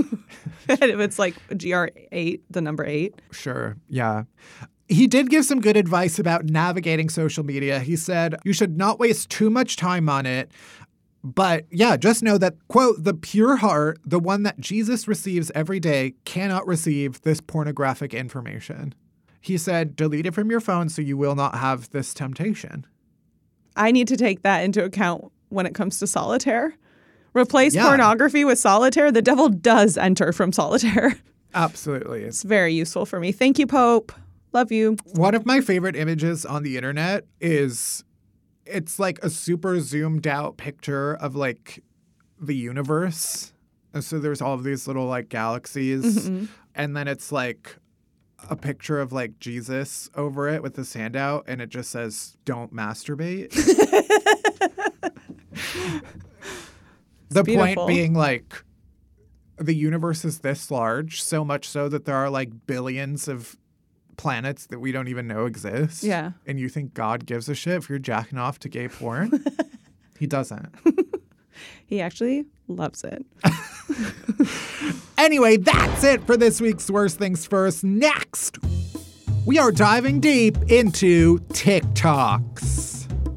It's like GR8, the number 8. Sure, yeah. He did give some good advice about navigating social media. He said, you should not waste too much time on it. But yeah, just know that, quote, the pure heart, the one that Jesus receives every day, cannot receive this pornographic information. He said, delete it from your phone so you will not have this temptation. I need to take that into account when it comes to solitaire. Replace pornography with solitaire. The devil does enter from solitaire. Absolutely. It's very useful for me. Thank you, Pope. Love you. One of my favorite images on the internet is, it's like a super zoomed out picture of like the universe. And so there's all of these little like galaxies. And then it's like a picture of like Jesus over it with his hand out. And it just says, don't masturbate. The beautiful. point being like, the universe is this large, so much so that there are like billions of planets that we don't even know exist. Yeah. And you think God gives a shit if you're jacking off to gay porn? He doesn't. He actually loves it. Anyway, that's it for this week's Worst Things First. Next, we are diving deep into TikToks.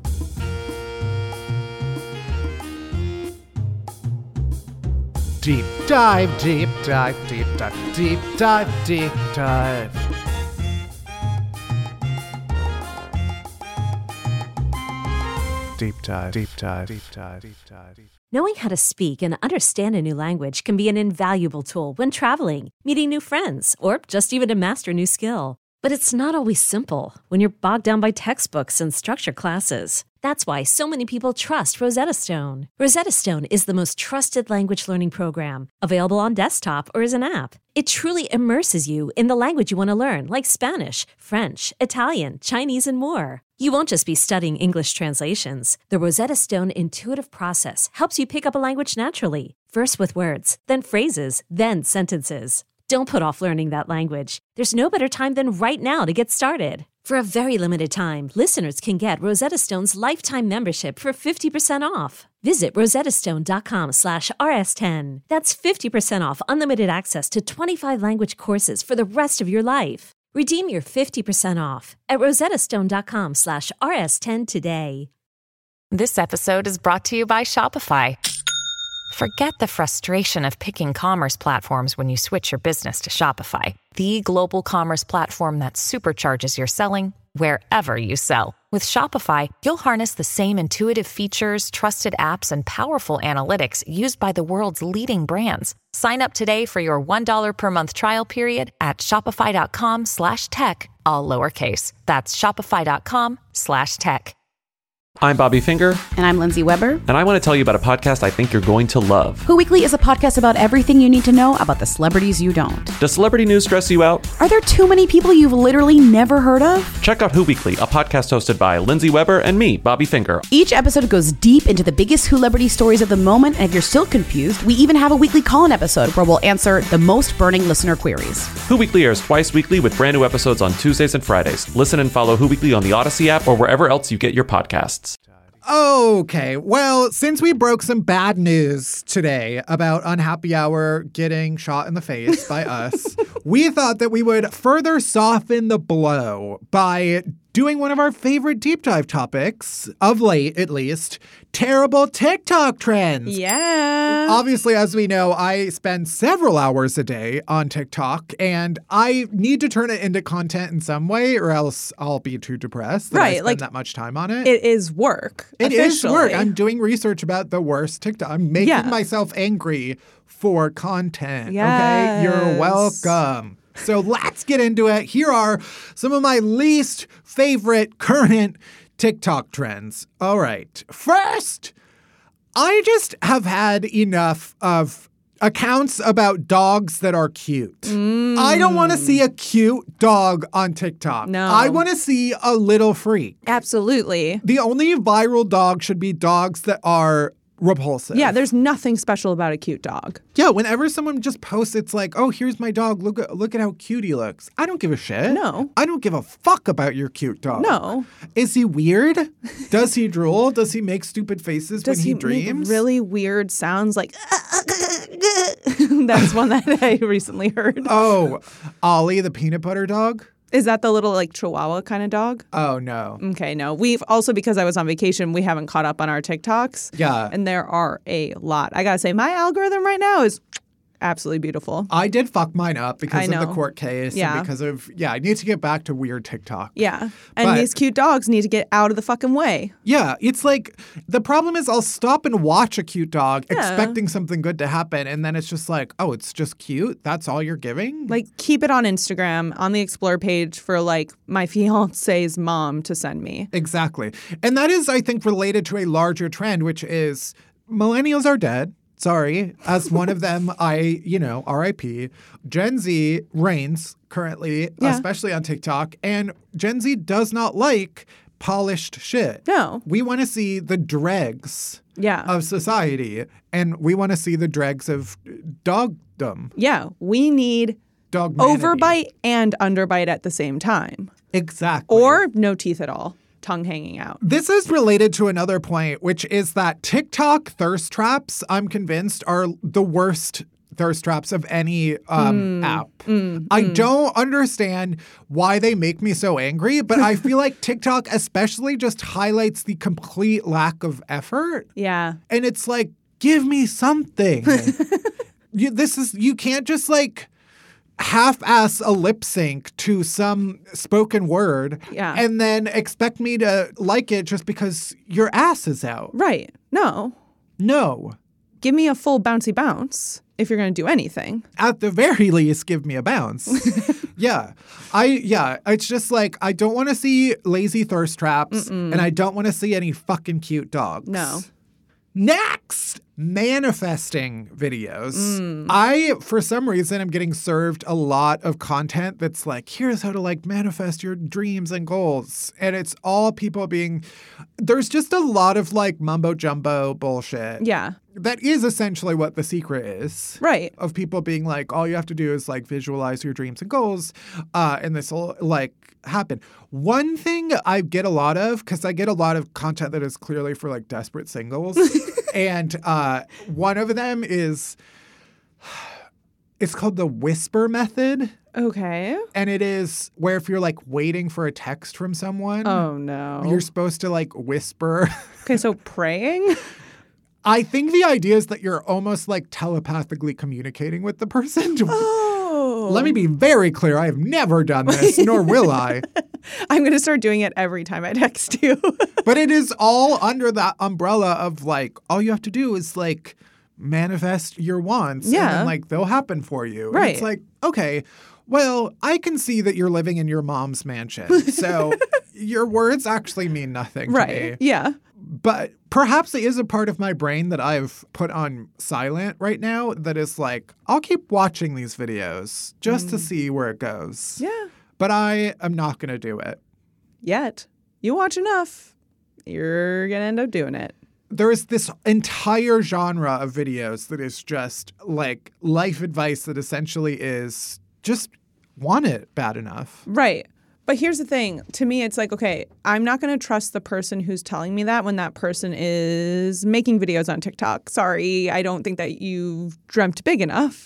Deep dive, deep dive, deep dive, deep dive, deep dive. Deep dive, deep dive, deep dive, deep dive. Knowing how to speak and understand a new language can be an invaluable tool when traveling, meeting new friends, or just even to master a new skill. But it's not always simple when you're bogged down by textbooks and structure classes. That's why so many people trust Rosetta Stone. Rosetta Stone is the most trusted language learning program, available on desktop or as an app. It truly immerses you in the language you want to learn, like Spanish, French, Italian, Chinese, and more. You won't just be studying English translations. The Rosetta Stone intuitive process helps you pick up a language naturally, first with words, then phrases, then sentences. Don't put off learning that language. There's no better time than right now to get started. For a very limited time, listeners can get Rosetta Stone's lifetime membership for 50% off. Visit rosettastone.com/rs10. That's 50% off unlimited access to 25 language courses for the rest of your life. Redeem your 50% off at rosettastone.com/rs10 today. This episode is brought to you by Shopify. Forget the frustration of picking commerce platforms when you switch your business to Shopify, the global commerce platform that supercharges your selling wherever you sell. With Shopify, you'll harness the same intuitive features, trusted apps, and powerful analytics used by the world's leading brands. Sign up today for your $1 per month trial period at shopify.com/tech, all lowercase. That's shopify.com/tech. I'm Bobby Finger. And I'm Lindsay Weber. And I want to tell you about a podcast I think you're going to love. Who Weekly is a podcast about everything you need to know about the celebrities you don't. Does celebrity news stress you out? Are there too many people you've literally never heard of? Check out Who Weekly, a podcast hosted by Lindsay Weber and me, Bobby Finger. Each episode goes deep into the biggest celebrity stories of the moment, and if you're still confused, we even have a weekly call-in episode where we'll answer the most burning listener queries. Who Weekly airs twice weekly with brand new episodes on Tuesdays and Fridays. Listen and follow Who Weekly on the Odyssey app or wherever else you get your podcasts. Okay, well, since we broke some bad news today about Unhappy Hour getting shot in the face by us, we thought that we would further soften the blow by doing one of our favorite deep dive topics, of late at least, terrible TikTok trends. Yeah. Obviously, as we know, I spend several hours a day on TikTok, and I need to turn it into content in some way, or else I'll be too depressed that I spend that much time on it. It is work. It is work. I'm doing research about the worst TikTok. I'm making myself angry for content. Yes. Okay? You're welcome. So let's get into it. Here are some of my least favorite current TikTok trends. All right. First, I just have had enough of accounts about dogs that are cute. I don't want to see a cute dog on TikTok. No. I want to see a little freak. Absolutely. The only viral dog should be dogs that are repulsive. Yeah, there's nothing special about a cute dog. Yeah, whenever someone just posts, it's like, oh, here's my dog. Look at how cute he looks. I don't give a shit. No. I don't give a fuck about your cute dog. No. Is he weird? Does he drool? Does he make stupid faces when he dreams? Make really weird sounds like that's one that I recently heard. Oh, Ollie, the peanut butter dog? Is that the little like Chihuahua kind of dog? Oh, no. Okay, no. We've also, because I was on vacation, we haven't caught up on our TikToks. Yeah. And there are a lot. I got to say, my algorithm right now is absolutely beautiful. I did fuck mine up because of the know. court case. Yeah. And because of, I need to get back to weird TikTok. Yeah. And But- these cute dogs need to get out of the fucking way. Yeah, it's like the problem is I'll stop and watch a cute dog Yeah. expecting something good to happen. And then it's just like, oh, it's just cute. That's all you're giving? Like, keep it on Instagram, on the Explore page for like my fiance's mom to send me. Exactly. And that is, I think, related to a larger trend, which is millennials are dead. Sorry. As one of them, RIP. Gen Z reigns currently, Yeah. especially on TikTok. And Gen Z does not like polished shit. No. We want to see the dregs Yeah. of society, and we want to see the dregs of dogdom. Yeah. We need Dogmanity. overbite and underbite at the same time. Exactly. Or no teeth at all. Tongue hanging out. This is related to another point, which is that TikTok thirst traps, I'm convinced, are the worst thirst traps of any app. I don't understand why they make me so angry, but I feel like TikTok especially just highlights the complete lack of effort. Yeah. And it's like, give me something. You can't just like half-ass a lip sync to some spoken word and then expect me to like it just because your ass is out. Right. No. Give me a full bouncy bounce if you're going to do anything. At the very least, give me a bounce. It's just like, I don't want to see lazy thirst traps and I don't want to see any fucking cute dogs. No. Next, manifesting videos. I, for some reason, am getting served a lot of content that's like, here's how to like manifest your dreams and goals. And it's all people there's just a lot of like mumbo jumbo bullshit. Yeah. That is essentially what The Secret is. Right. Of people being like, all you have to do is like visualize your dreams and goals, and this will like happen. One thing I get a lot of, because I get a lot of content that is clearly for like desperate singles, and one of them is, it's called the whisper method. Okay. And it is where if you're like waiting for a text from someone. Oh, no. You're supposed to like whisper. Okay, so praying? I think the idea is that you're almost like telepathically communicating with the person. Oh. Let me be very clear. I have never done this, nor will I. I'm going to start doing it every time I text you. But it is all under that umbrella of like, all you have to do is like manifest your wants. Yeah. And then like they'll happen for you. Right. And it's like, okay, well, I can see that you're living in your mom's mansion. So your words actually mean nothing to me. Yeah. But perhaps it is a part of my brain that I've put on silent right now that is like, I'll keep watching these videos just to see where it goes. Yeah. But I am not going to do it. Yet. You watch enough, you're going to end up doing it. There is this entire genre of videos that is just like life advice that essentially is just want it bad enough. Right. But here's the thing. To me, it's like, okay, I'm not going to trust the person who's telling me that when that person is making videos on TikTok. Sorry, I don't think that you've dreamt big enough.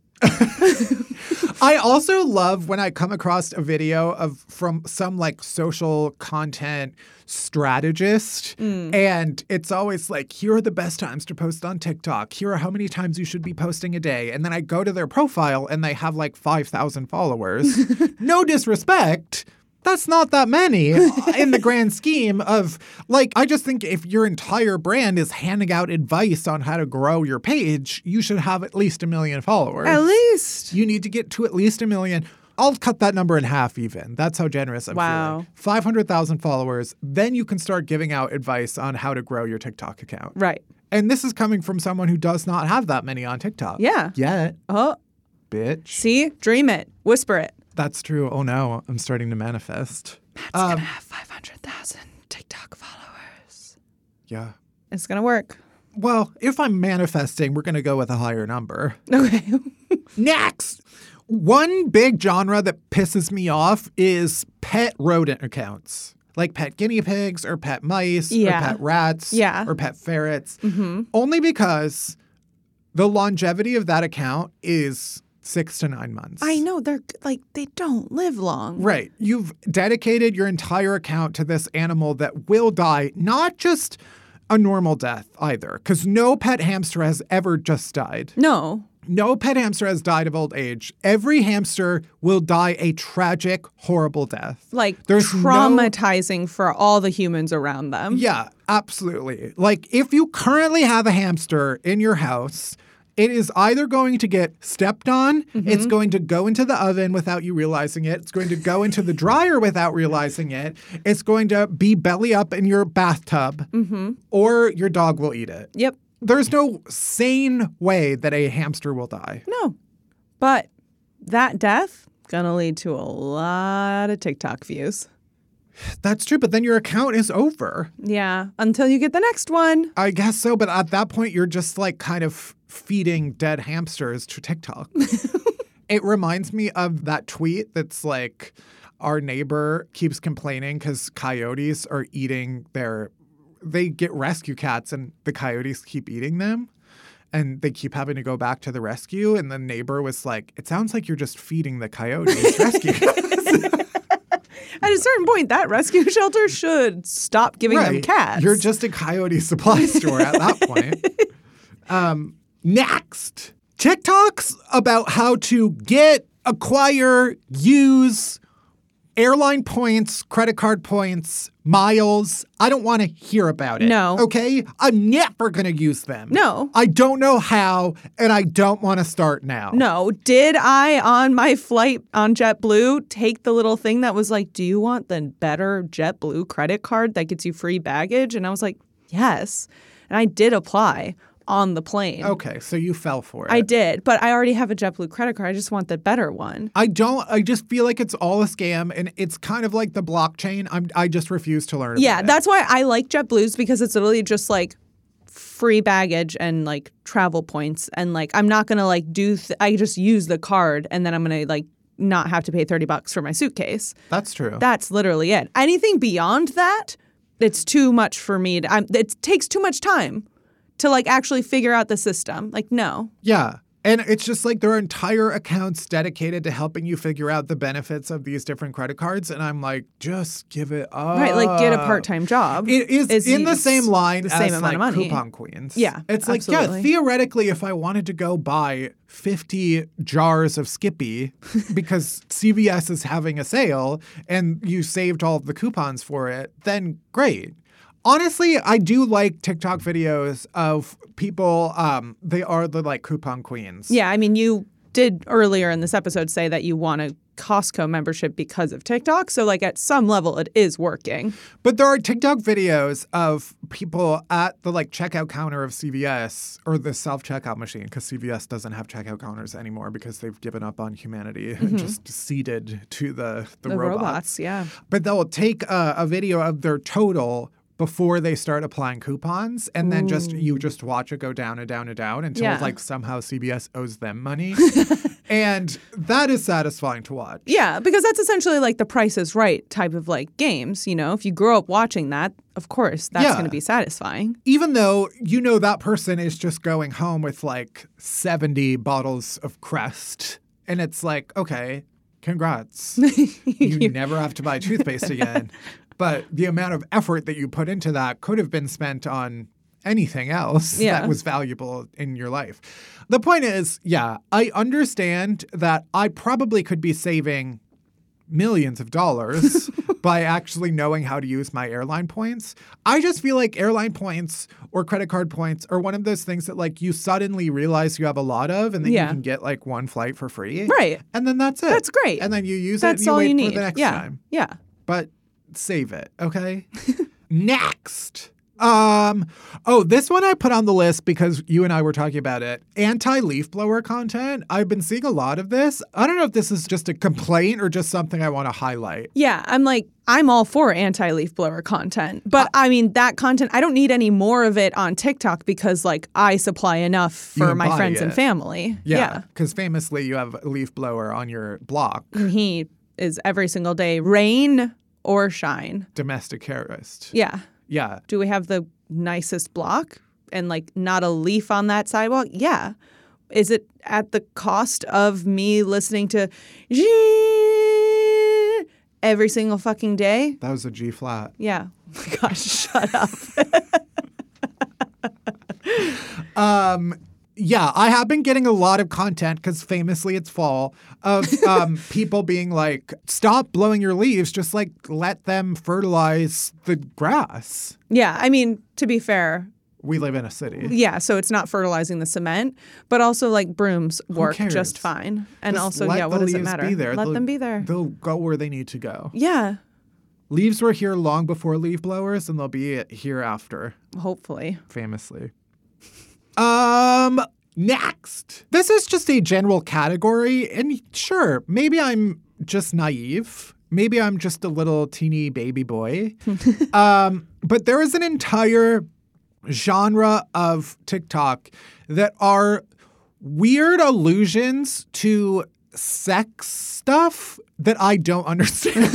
I also love when I come across a video from some like social content strategist and it's always like, here are the best times to post on TikTok. Here are how many times you should be posting a day. And then I go to their profile and they have like 5,000 followers. No disrespect. That's not that many in the grand scheme of like, I just think if your entire brand is handing out advice on how to grow your page, you should have at least 1 million followers. At least. You need to get to at least 1 million. I'll cut that number in half even. That's how generous I'm feeling. 500,000 followers. Then you can start giving out advice on how to grow your TikTok account. Right. And this is coming from someone who does not have that many on TikTok. Yeah. Yet. Oh. Bitch. See? Dream it. Whisper it. That's true. Oh no, I'm starting to manifest. Matt's going to have 500,000 TikTok followers. Yeah. It's going to work. Well, if I'm manifesting, we're going to go with a higher number. Okay. Next. One big genre that pisses me off is pet rodent accounts. Like pet guinea pigs or pet mice or pet rats or pet ferrets. Only because the longevity of that account is 6 to 9 months. I know. They're like, they don't live long. Right. You've dedicated your entire account to this animal that will die, not just a normal death either, because no pet hamster has ever just died. No. No pet hamster has died of old age. Every hamster will die a tragic, horrible death. Like traumatizing for all the humans around them. Yeah, absolutely. Like if you currently have a hamster in your house, it is either going to get stepped on, it's going to go into the oven without you realizing it, it's going to go into the dryer without realizing it, it's going to be belly up in your bathtub, or your dog will eat it. Yep. There's no sane way that a hamster will die. No. But that death gonna lead to a lot of TikTok views. That's true, but then your account is over. Yeah, until you get the next one. I guess so, but at that point, you're just like kind of feeding dead hamsters to TikTok. It reminds me of that tweet that's like, our neighbor keeps complaining because coyotes are eating they get rescue cats and the coyotes keep eating them. And they keep having to go back to the rescue. And the neighbor was like, it sounds like you're just feeding the coyotes rescue cats. At a certain point, that rescue shelter should stop giving them cats. You're just a coyote supply store at that point. Next, TikToks about how to acquire, use airline points, credit card points, miles. I don't want to hear about it. No. Okay? I'm never going to use them. No. I don't know how, and I don't want to start now. No. Did I, on my flight on JetBlue, take the little thing that was like, do you want the better JetBlue credit card that gets you free baggage? And I was like, yes. And I did apply on the plane. Okay, so you fell for it. I did, but I already have a JetBlue credit card. I just want the better one. I just feel like it's all a scam, and it's kind of like the blockchain. I just refuse to learn about it. That's why I like JetBlue's, because it's literally just like free baggage and like travel points, and like I'm not gonna like I just use the card, and then I'm gonna like not have to pay $30 for my suitcase. That's true. That's literally it. Anything beyond that, it's too much for me. It takes too much time to like actually figure out the system. Like, no. Yeah. And it's just like there are entire accounts dedicated to helping you figure out the benefits of these different credit cards. And I'm like, just give it up. Right. Like get a part-time job. It is in the same line the same as amount like of money. Coupon Queens. Yeah. It's absolutely. like, yeah, theoretically, if I wanted to go buy 50 jars of Skippy because CVS is having a sale and you saved all of the coupons for it, then great. Honestly, I do like TikTok videos of people, they are the like coupon queens. Yeah, I mean, you did earlier in this episode say that you want a Costco membership because of TikTok. So like at some level it is working. But there are TikTok videos of people at the like checkout counter of CVS or the self-checkout machine, because CVS doesn't have checkout counters anymore because they've given up on humanity and just ceded to the robots. Yeah. But they'll take a video of their total before they start applying coupons, and then you just watch it go down and down and down until like somehow CVS owes them money. And that is satisfying to watch. Yeah, because that's essentially like the Price is Right type of like games. You know, if you grow up watching that, of course, that's going to be satisfying. Even though, you know, that person is just going home with like 70 bottles of Crest. And it's like, okay, congrats. You never have to buy toothpaste again. But the amount of effort that you put into that could have been spent on anything else that was valuable in your life. The point is, I understand that I probably could be saving millions of dollars by actually knowing how to use my airline points. I just feel like airline points or credit card points are one of those things that like you suddenly realize you have a lot of, and then you can get like one flight for free. Right. And then that's it. That's great. And then you use that's it and you all wait you need. for the next yeah. time. Yeah. But save it, okay? Next. This one I put on the list because you and I were talking about it. Anti-leaf blower content. I've been seeing a lot of this. I don't know if this is just a complaint or just something I want to highlight. Yeah, I'm all for anti-leaf blower content. But I mean, that content, I don't need any more of it on TikTok because like I supply enough for my friends and family. Yeah, because famously you have a leaf blower on your block. And he is every single day, rain or shine. Domestic terrorist. Yeah. Yeah. Do we have the nicest block and like not a leaf on that sidewalk? Yeah. Is it at the cost of me listening to every single fucking day? That was a G flat. Yeah. Oh my gosh, shut up. Yeah, I have been getting a lot of content because famously it's fall of people being like, stop blowing your leaves. Just like let them fertilize the grass. Yeah, I mean, to be fair. We live in a city. Yeah, so it's not fertilizing the cement, but also like brooms work just fine. And just also, what does it matter? Be there. Let them be there. They'll go where they need to go. Yeah. Leaves were here long before leaf blowers, and they'll be here after. Hopefully. Famously. Next. This is just a general category, and sure, maybe I'm just naive maybe I'm just a little teeny baby boy. But there is an entire genre of TikTok that are weird allusions to sex stuff that I don't understand.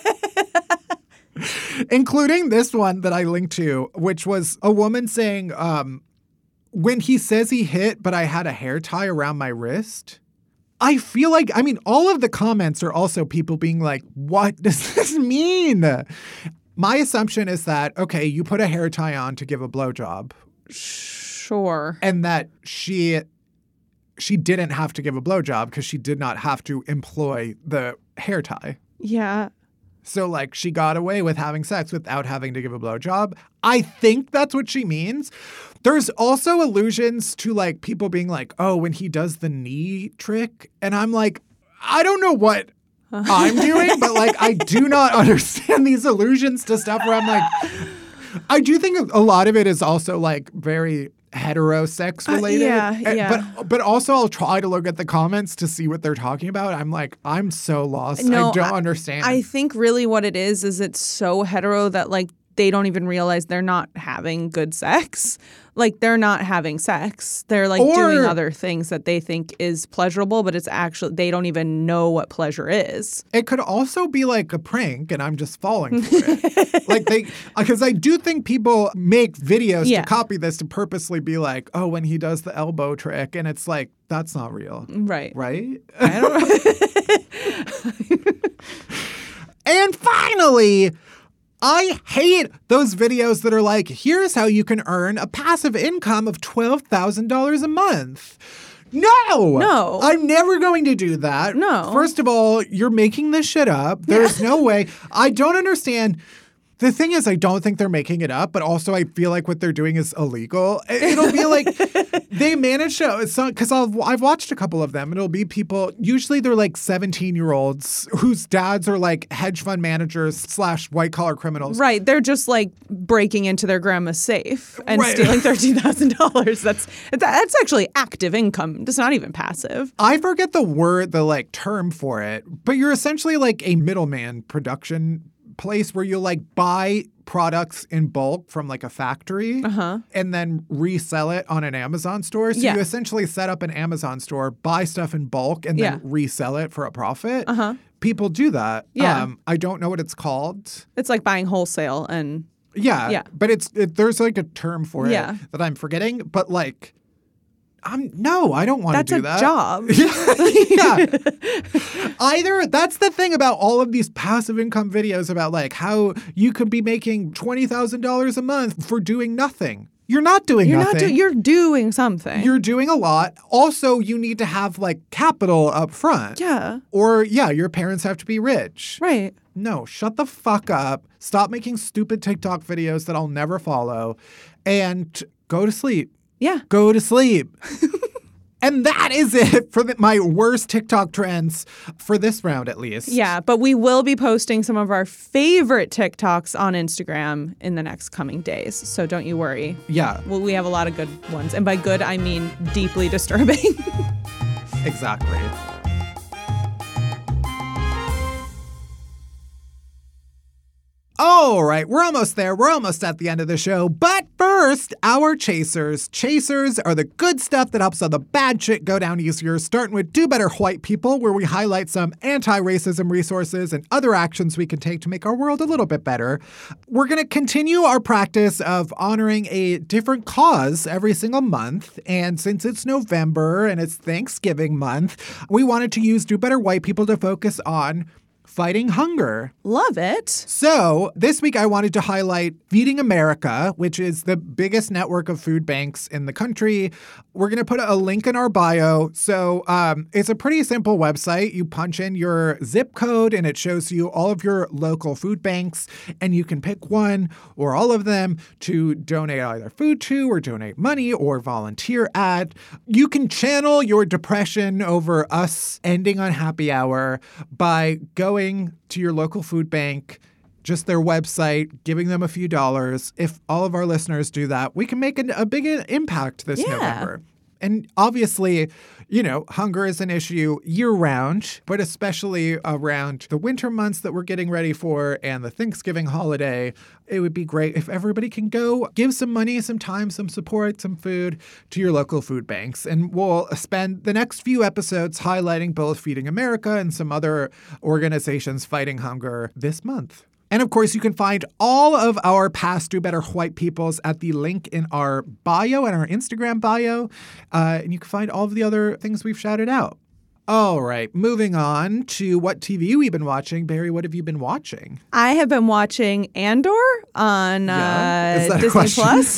Including this one that I linked to, which was a woman saying, when he says he hit, but I had a hair tie around my wrist. I feel like, I mean, all of the comments are also people being like, what does this mean? My assumption is that, okay, you put a hair tie on to give a blowjob. Sure. And that she didn't have to give a blowjob because she did not have to employ the hair tie. Yeah. So, like, she got away with having sex without having to give a blowjob. I think that's what she means. There's also allusions to, like, people being like, oh, when he does the knee trick. And I'm like, I don't know what I'm doing, but, like, I do not understand these allusions to stuff where I'm like, I do think a lot of it is also, like, very hetero-sex related. Yeah. But also I'll try to look at the comments to see what they're talking about. I'm like, I'm so lost. No, I don't understand. I think really what it is it's so hetero that like they don't even realize they're not having good sex. Like they're not having sex. They're like doing other things that they think is pleasurable, but it's actually they don't even know what pleasure is. It could also be like a prank and I'm just falling for it. Like because I do think people make videos to copy this to purposely be like, oh, when he does the elbow trick, and it's like, that's not real. Right. Right? I don't And finally, I hate those videos that are like, here's how you can earn a passive income of $12,000 a month. No. I'm never going to do that. No. First of all, you're making this shit up. There's no way. I don't understand. The thing is, I don't think they're making it up, but also I feel like what they're doing is illegal. It'll be like they manage to, because I've watched a couple of them, and it'll be people, usually they're like 17-year-olds whose dads are like hedge fund managers / white collar criminals. Right. They're just like breaking into their grandma's safe and stealing $13,000. That's actually active income. It's not even passive. I forget the like term for it, but you're essentially like a middleman production place where you like buy products in bulk from like a factory and then resell it on an Amazon store. So you essentially set up an Amazon store, buy stuff in bulk, and then resell it for a profit. People do that. I don't know what it's called. It's like buying wholesale and but there's like a term for it that I'm forgetting. But like, I don't want to do that. That's a job. Either that's the thing about all of these passive income videos about like how you could be making $20,000 a month for doing nothing. You're not doing nothing. You're doing something. You're doing a lot. Also, you need to have like capital up front. Yeah. Or your parents have to be rich. Right. No, shut the fuck up. Stop making stupid TikTok videos that I'll never follow and go to sleep. Yeah. Go to sleep. And that is it for my worst TikTok trends for this round, at least. Yeah, but we will be posting some of our favorite TikToks on Instagram in the next coming days. So don't you worry. Yeah. Well, we have a lot of good ones. And by good, I mean deeply disturbing. Exactly. All right, we're almost there. We're almost at the end of the show. But first, our chasers. Chasers are the good stuff that helps all the bad shit go down easier, starting with Do Better White People, where we highlight some anti-racism resources and other actions we can take to make our world a little bit better. We're going to continue our practice of honoring a different cause every single month. And since it's November and it's Thanksgiving month, we wanted to use Do Better White People to focus on fighting hunger. Love it. So this week I wanted to highlight Feeding America, which is the biggest network of food banks in the country. We're going to put a link in our bio. So it's a pretty simple website. You punch in your zip code and it shows you all of your local food banks, and you can pick one or all of them to donate either food to or donate money or volunteer at. You can channel your depression over us ending on happy hour by going to your local food bank, just their website, giving them a few dollars. If all of our listeners do that, we can make a big impact this November. And obviously, you know, hunger is an issue year-round, but especially around the winter months that we're getting ready for and the Thanksgiving holiday. It would be great if everybody can go give some money, some time, some support, some food to your local food banks. And we'll spend the next few episodes highlighting both Feeding America and some other organizations fighting hunger this month. And of course, you can find all of our past Do Better White Peoples at the link in our bio and our Instagram bio. And you can find all of the other things we've shouted out. All right, moving on to what TV we've been watching. Barry, what have you been watching? I have been watching Andor on Disney Plus.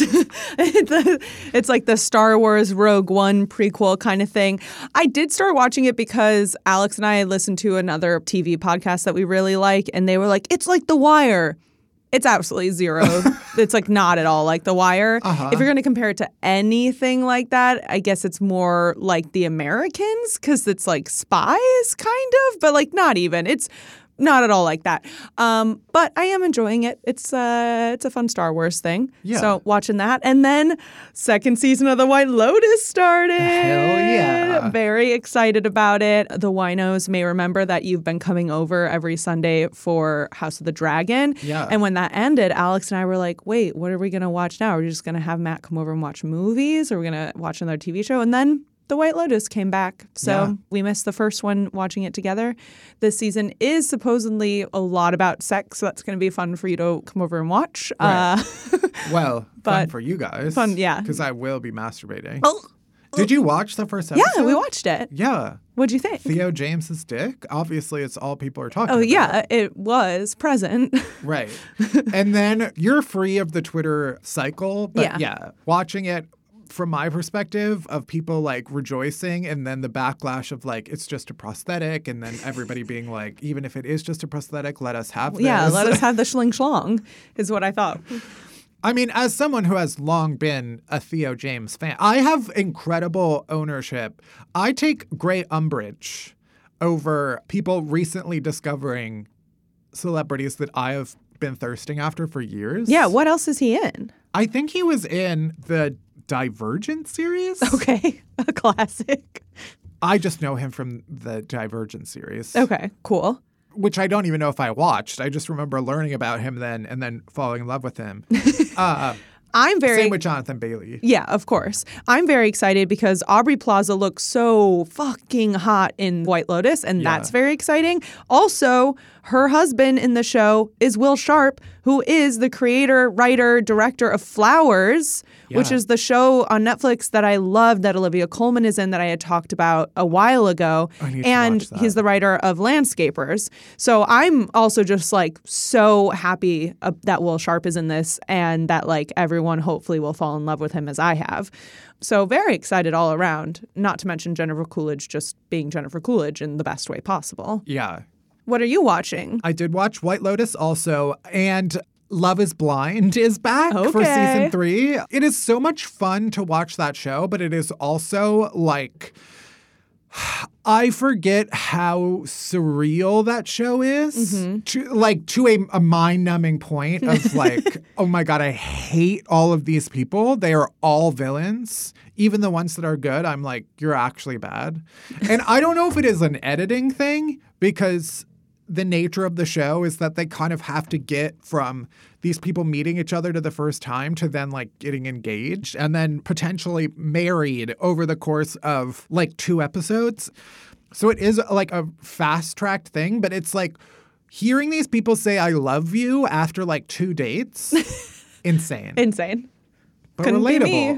It's like the Star Wars Rogue One prequel kind of thing. I did start watching it because Alex and I listened to another TV podcast that we really like, and they were like, it's like The Wire. It's absolutely zero. It's like not at all like The Wire. If you're going to compare it to anything like that, I guess it's more like The Americans because it's like spies kind of, but like not even. It's not at all like that. But I am enjoying it. It's a fun Star Wars thing. Yeah. So watching that. And then second season of The White Lotus started. Hell yeah. Very excited about it. The winos may remember that you've been coming over every Sunday for House of the Dragon. Yeah. And when that ended, Alex and I were like, wait, what are we going to watch now? Are we just going to have Matt come over and watch movies? Or are we going to watch another TV show? And then The White Lotus came back. So we missed the first one watching it together. This season is supposedly a lot about sex, so that's going to be fun for you to come over and watch. Right. Well, fun for you guys. Fun, yeah. Because I will be masturbating. Did you watch the first episode? Yeah, we watched it. Yeah. What'd you think? Theo James's dick? Obviously, it's all people are talking about. Oh, yeah, it was present. Right. And then you're free of the Twitter cycle. But yeah, watching it from my perspective of people like rejoicing and then the backlash of like, it's just a prosthetic. And then everybody being like, even if it is just a prosthetic, let us have this. Yeah, let us have the schling schlong is what I thought. I mean, as someone who has long been a Theo James fan, I have incredible ownership. I take great umbrage over people recently discovering celebrities that I have been thirsting after for years. Yeah, what else is he in? I think he was in the Divergent series. Okay, a classic. I just know him from the Divergent series. Okay, cool. Which I don't even know if I watched. I just remember learning about him then and then falling in love with him. Same with Jonathan Bailey. Yeah, of course. I'm very excited because Aubrey Plaza looks so fucking hot in White Lotus, and that's very exciting. Also, her husband in the show is Will Sharp, who is the creator, writer, director of Flowers, which is the show on Netflix that I love that Olivia Colman is in that I had talked about a while ago. And he's the writer of Landscapers. So I'm also just like so happy that Will Sharp is in this and that like everyone hopefully will fall in love with him as I have. So very excited all around, not to mention Jennifer Coolidge just being Jennifer Coolidge in the best way possible. Yeah. What are you watching? I did watch White Lotus also, and Love is Blind is back for season 3. It is so much fun to watch that show, but it is also like, I forget how surreal that show is to a mind-numbing point of like, oh my God, I hate all of these people. They are all villains. Even the ones that are good, I'm like, you're actually bad. And I don't know if it is an editing thing because the nature of the show is that they kind of have to get from these people meeting each other to the first time to then like getting engaged and then potentially married over the course of like 2 episodes. So it is like a fast-tracked thing, but it's like hearing these people say I love you after like 2 dates. Insane. Insane. But couldn't relatable.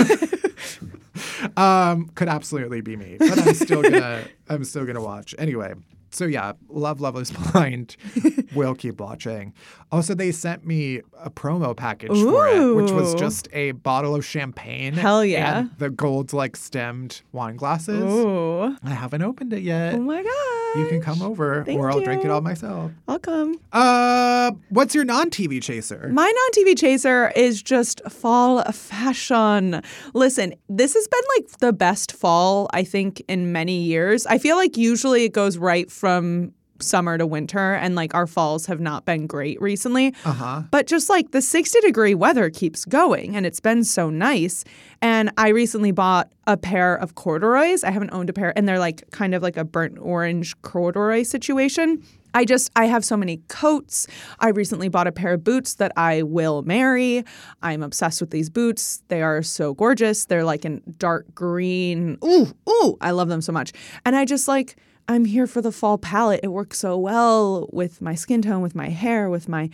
Could absolutely be me. But I'm still gonna watch. Anyway. So yeah, Love is Blind. We'll keep watching. Also, they sent me a promo package for it, which was just a bottle of champagne. Hell yeah. And the gold like stemmed wine glasses. Ooh. I haven't opened it yet. Oh my God. You can come over or I'll drink it all myself. I'll come. What's your non-TV chaser? My non-TV chaser is just fall fashion. Listen, this has been like the best fall, I think, in many years. I feel like usually it goes right from summer to winter, and like our falls have not been great recently. Uh-huh. But just like the 60-degree weather keeps going, and it's been so nice. And I recently bought a pair of corduroys. I haven't owned a pair, and they're like kind of like a burnt orange corduroy situation. I have so many coats. I recently bought a pair of boots that I will marry. I'm obsessed with these boots. They are so gorgeous. They're like in dark green. Ooh, I love them so much. And I just like, I'm here for the fall palette. It works so well with my skin tone, with my hair, with my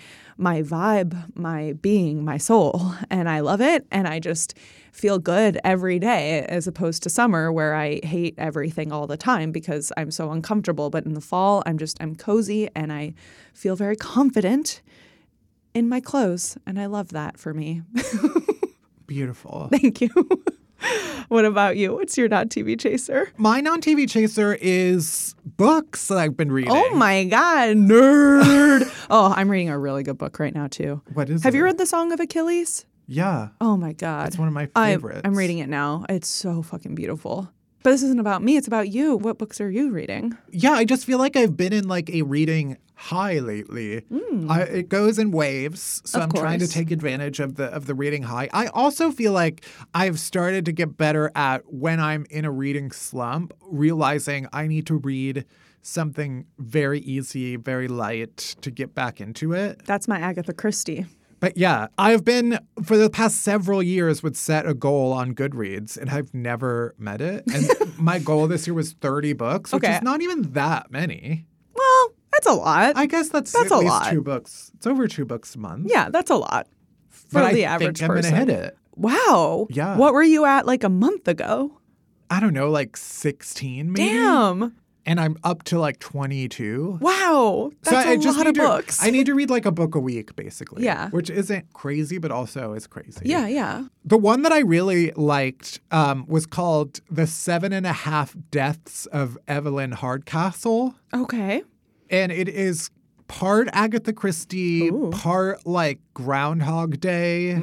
vibe, my being, my soul. And I love it. And I just feel good every day, as opposed to summer where I hate everything all the time because I'm so uncomfortable. But in the fall, I'm cozy and I feel very confident in my clothes. And I love that for me. Beautiful. Thank you. What about you? What's your non-TV chaser? My non-TV chaser is books that I've been reading. Oh my God, nerd. Oh, I'm reading a really good book right now too. What is it? Have you read The Song of Achilles? Yeah. Oh my God. It's one of my favorites. I'm reading it now. It's so fucking beautiful. But this isn't about me. It's about you. What books are you reading? Yeah, I just feel like I've been in like a reading high lately. It goes in waves, so I'm trying to take advantage of the reading high. I also feel like I've started to get better at when I'm in a reading slump, realizing I need to read something very easy, very light to get back into it. That's my Agatha Christie. But yeah, I've been, for the past several years, would set a goal on Goodreads, and I've never met it. And my goal this year was 30 books, which is not even that many. Well, that's a lot. I guess that's at least 2 books. It's over 2 books a month. Yeah, that's a lot for the average person. I think I'm going to hit it. Wow. Yeah. What were you at like a month ago? I don't know, like 16 maybe? Damn. And I'm up to like 22. Wow. That's a lot of books. I need to read like a book a week, basically. Yeah. Which isn't crazy, but also is crazy. Yeah, yeah. The one that I really liked was called The 7.5 Deaths of Evelyn Hardcastle. Okay. And it is part Agatha Christie, part like Groundhog Day,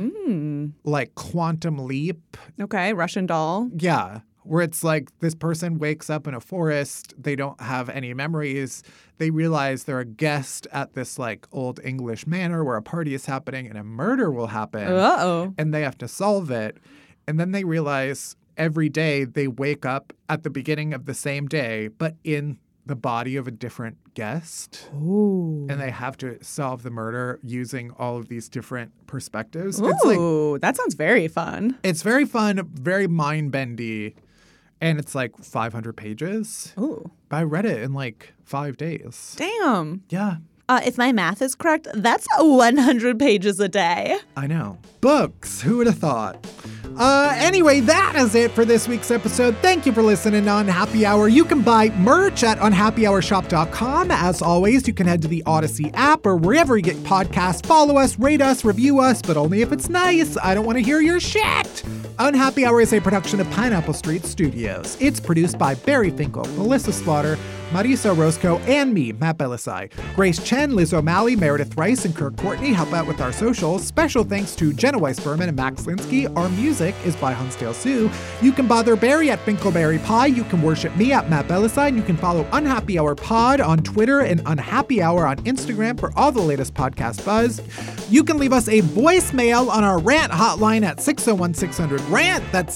like Quantum Leap. Okay, Russian Doll. Yeah. Where it's like this person wakes up in a forest, they don't have any memories, they realize they're a guest at this like old English manor where a party is happening and a murder will happen. Uh-oh. And they have to solve it. And then they realize every day they wake up at the beginning of the same day, but in the body of a different guest. Ooh. And they have to solve the murder using all of these different perspectives. Ooh, it's like, that sounds very fun. It's very fun, very mind-bendy. And it's like 500 pages. Ooh. But I read it in like 5 days. Damn. Yeah. If my math is correct, that's 100 pages a day. I know. Books. Who would have thought? Anyway, that is it for this week's episode. Thank you for listening to Unhappy Hour. You can buy merch at unhappyhourshop.com. As always, you can head to the Odyssey app or wherever you get podcasts. Follow us, rate us, review us, but only if it's nice. I don't want to hear your shit. Unhappy Hour is a production of Pineapple Street Studios. It's produced by Barry Finkel, Melissa Slaughter, Marisa Roscoe, and me, Matt Belisai. Grace Chen, Liz O'Malley, Meredith Rice, and Kirk Courtney help out with our socials. Special thanks to Jenna Weiss-Berman and Max Linsky. Our music is by Hunsdale Sue. You can bother Barry at Finkelberry Pie. You can worship me at Matt Belisai. And you can follow Unhappy Hour Pod on Twitter and Unhappy Hour on Instagram for all the latest podcast buzz. You can leave us a voicemail on our rant hotline at 601-600-RANT. That's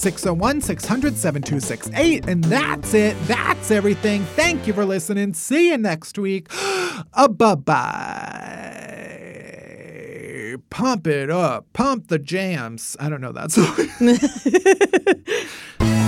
601-600-7268. And that's it. That's everything. Thank you for listening. See you next week. Bye-bye. Pump it up. Pump the jams. I don't know that song.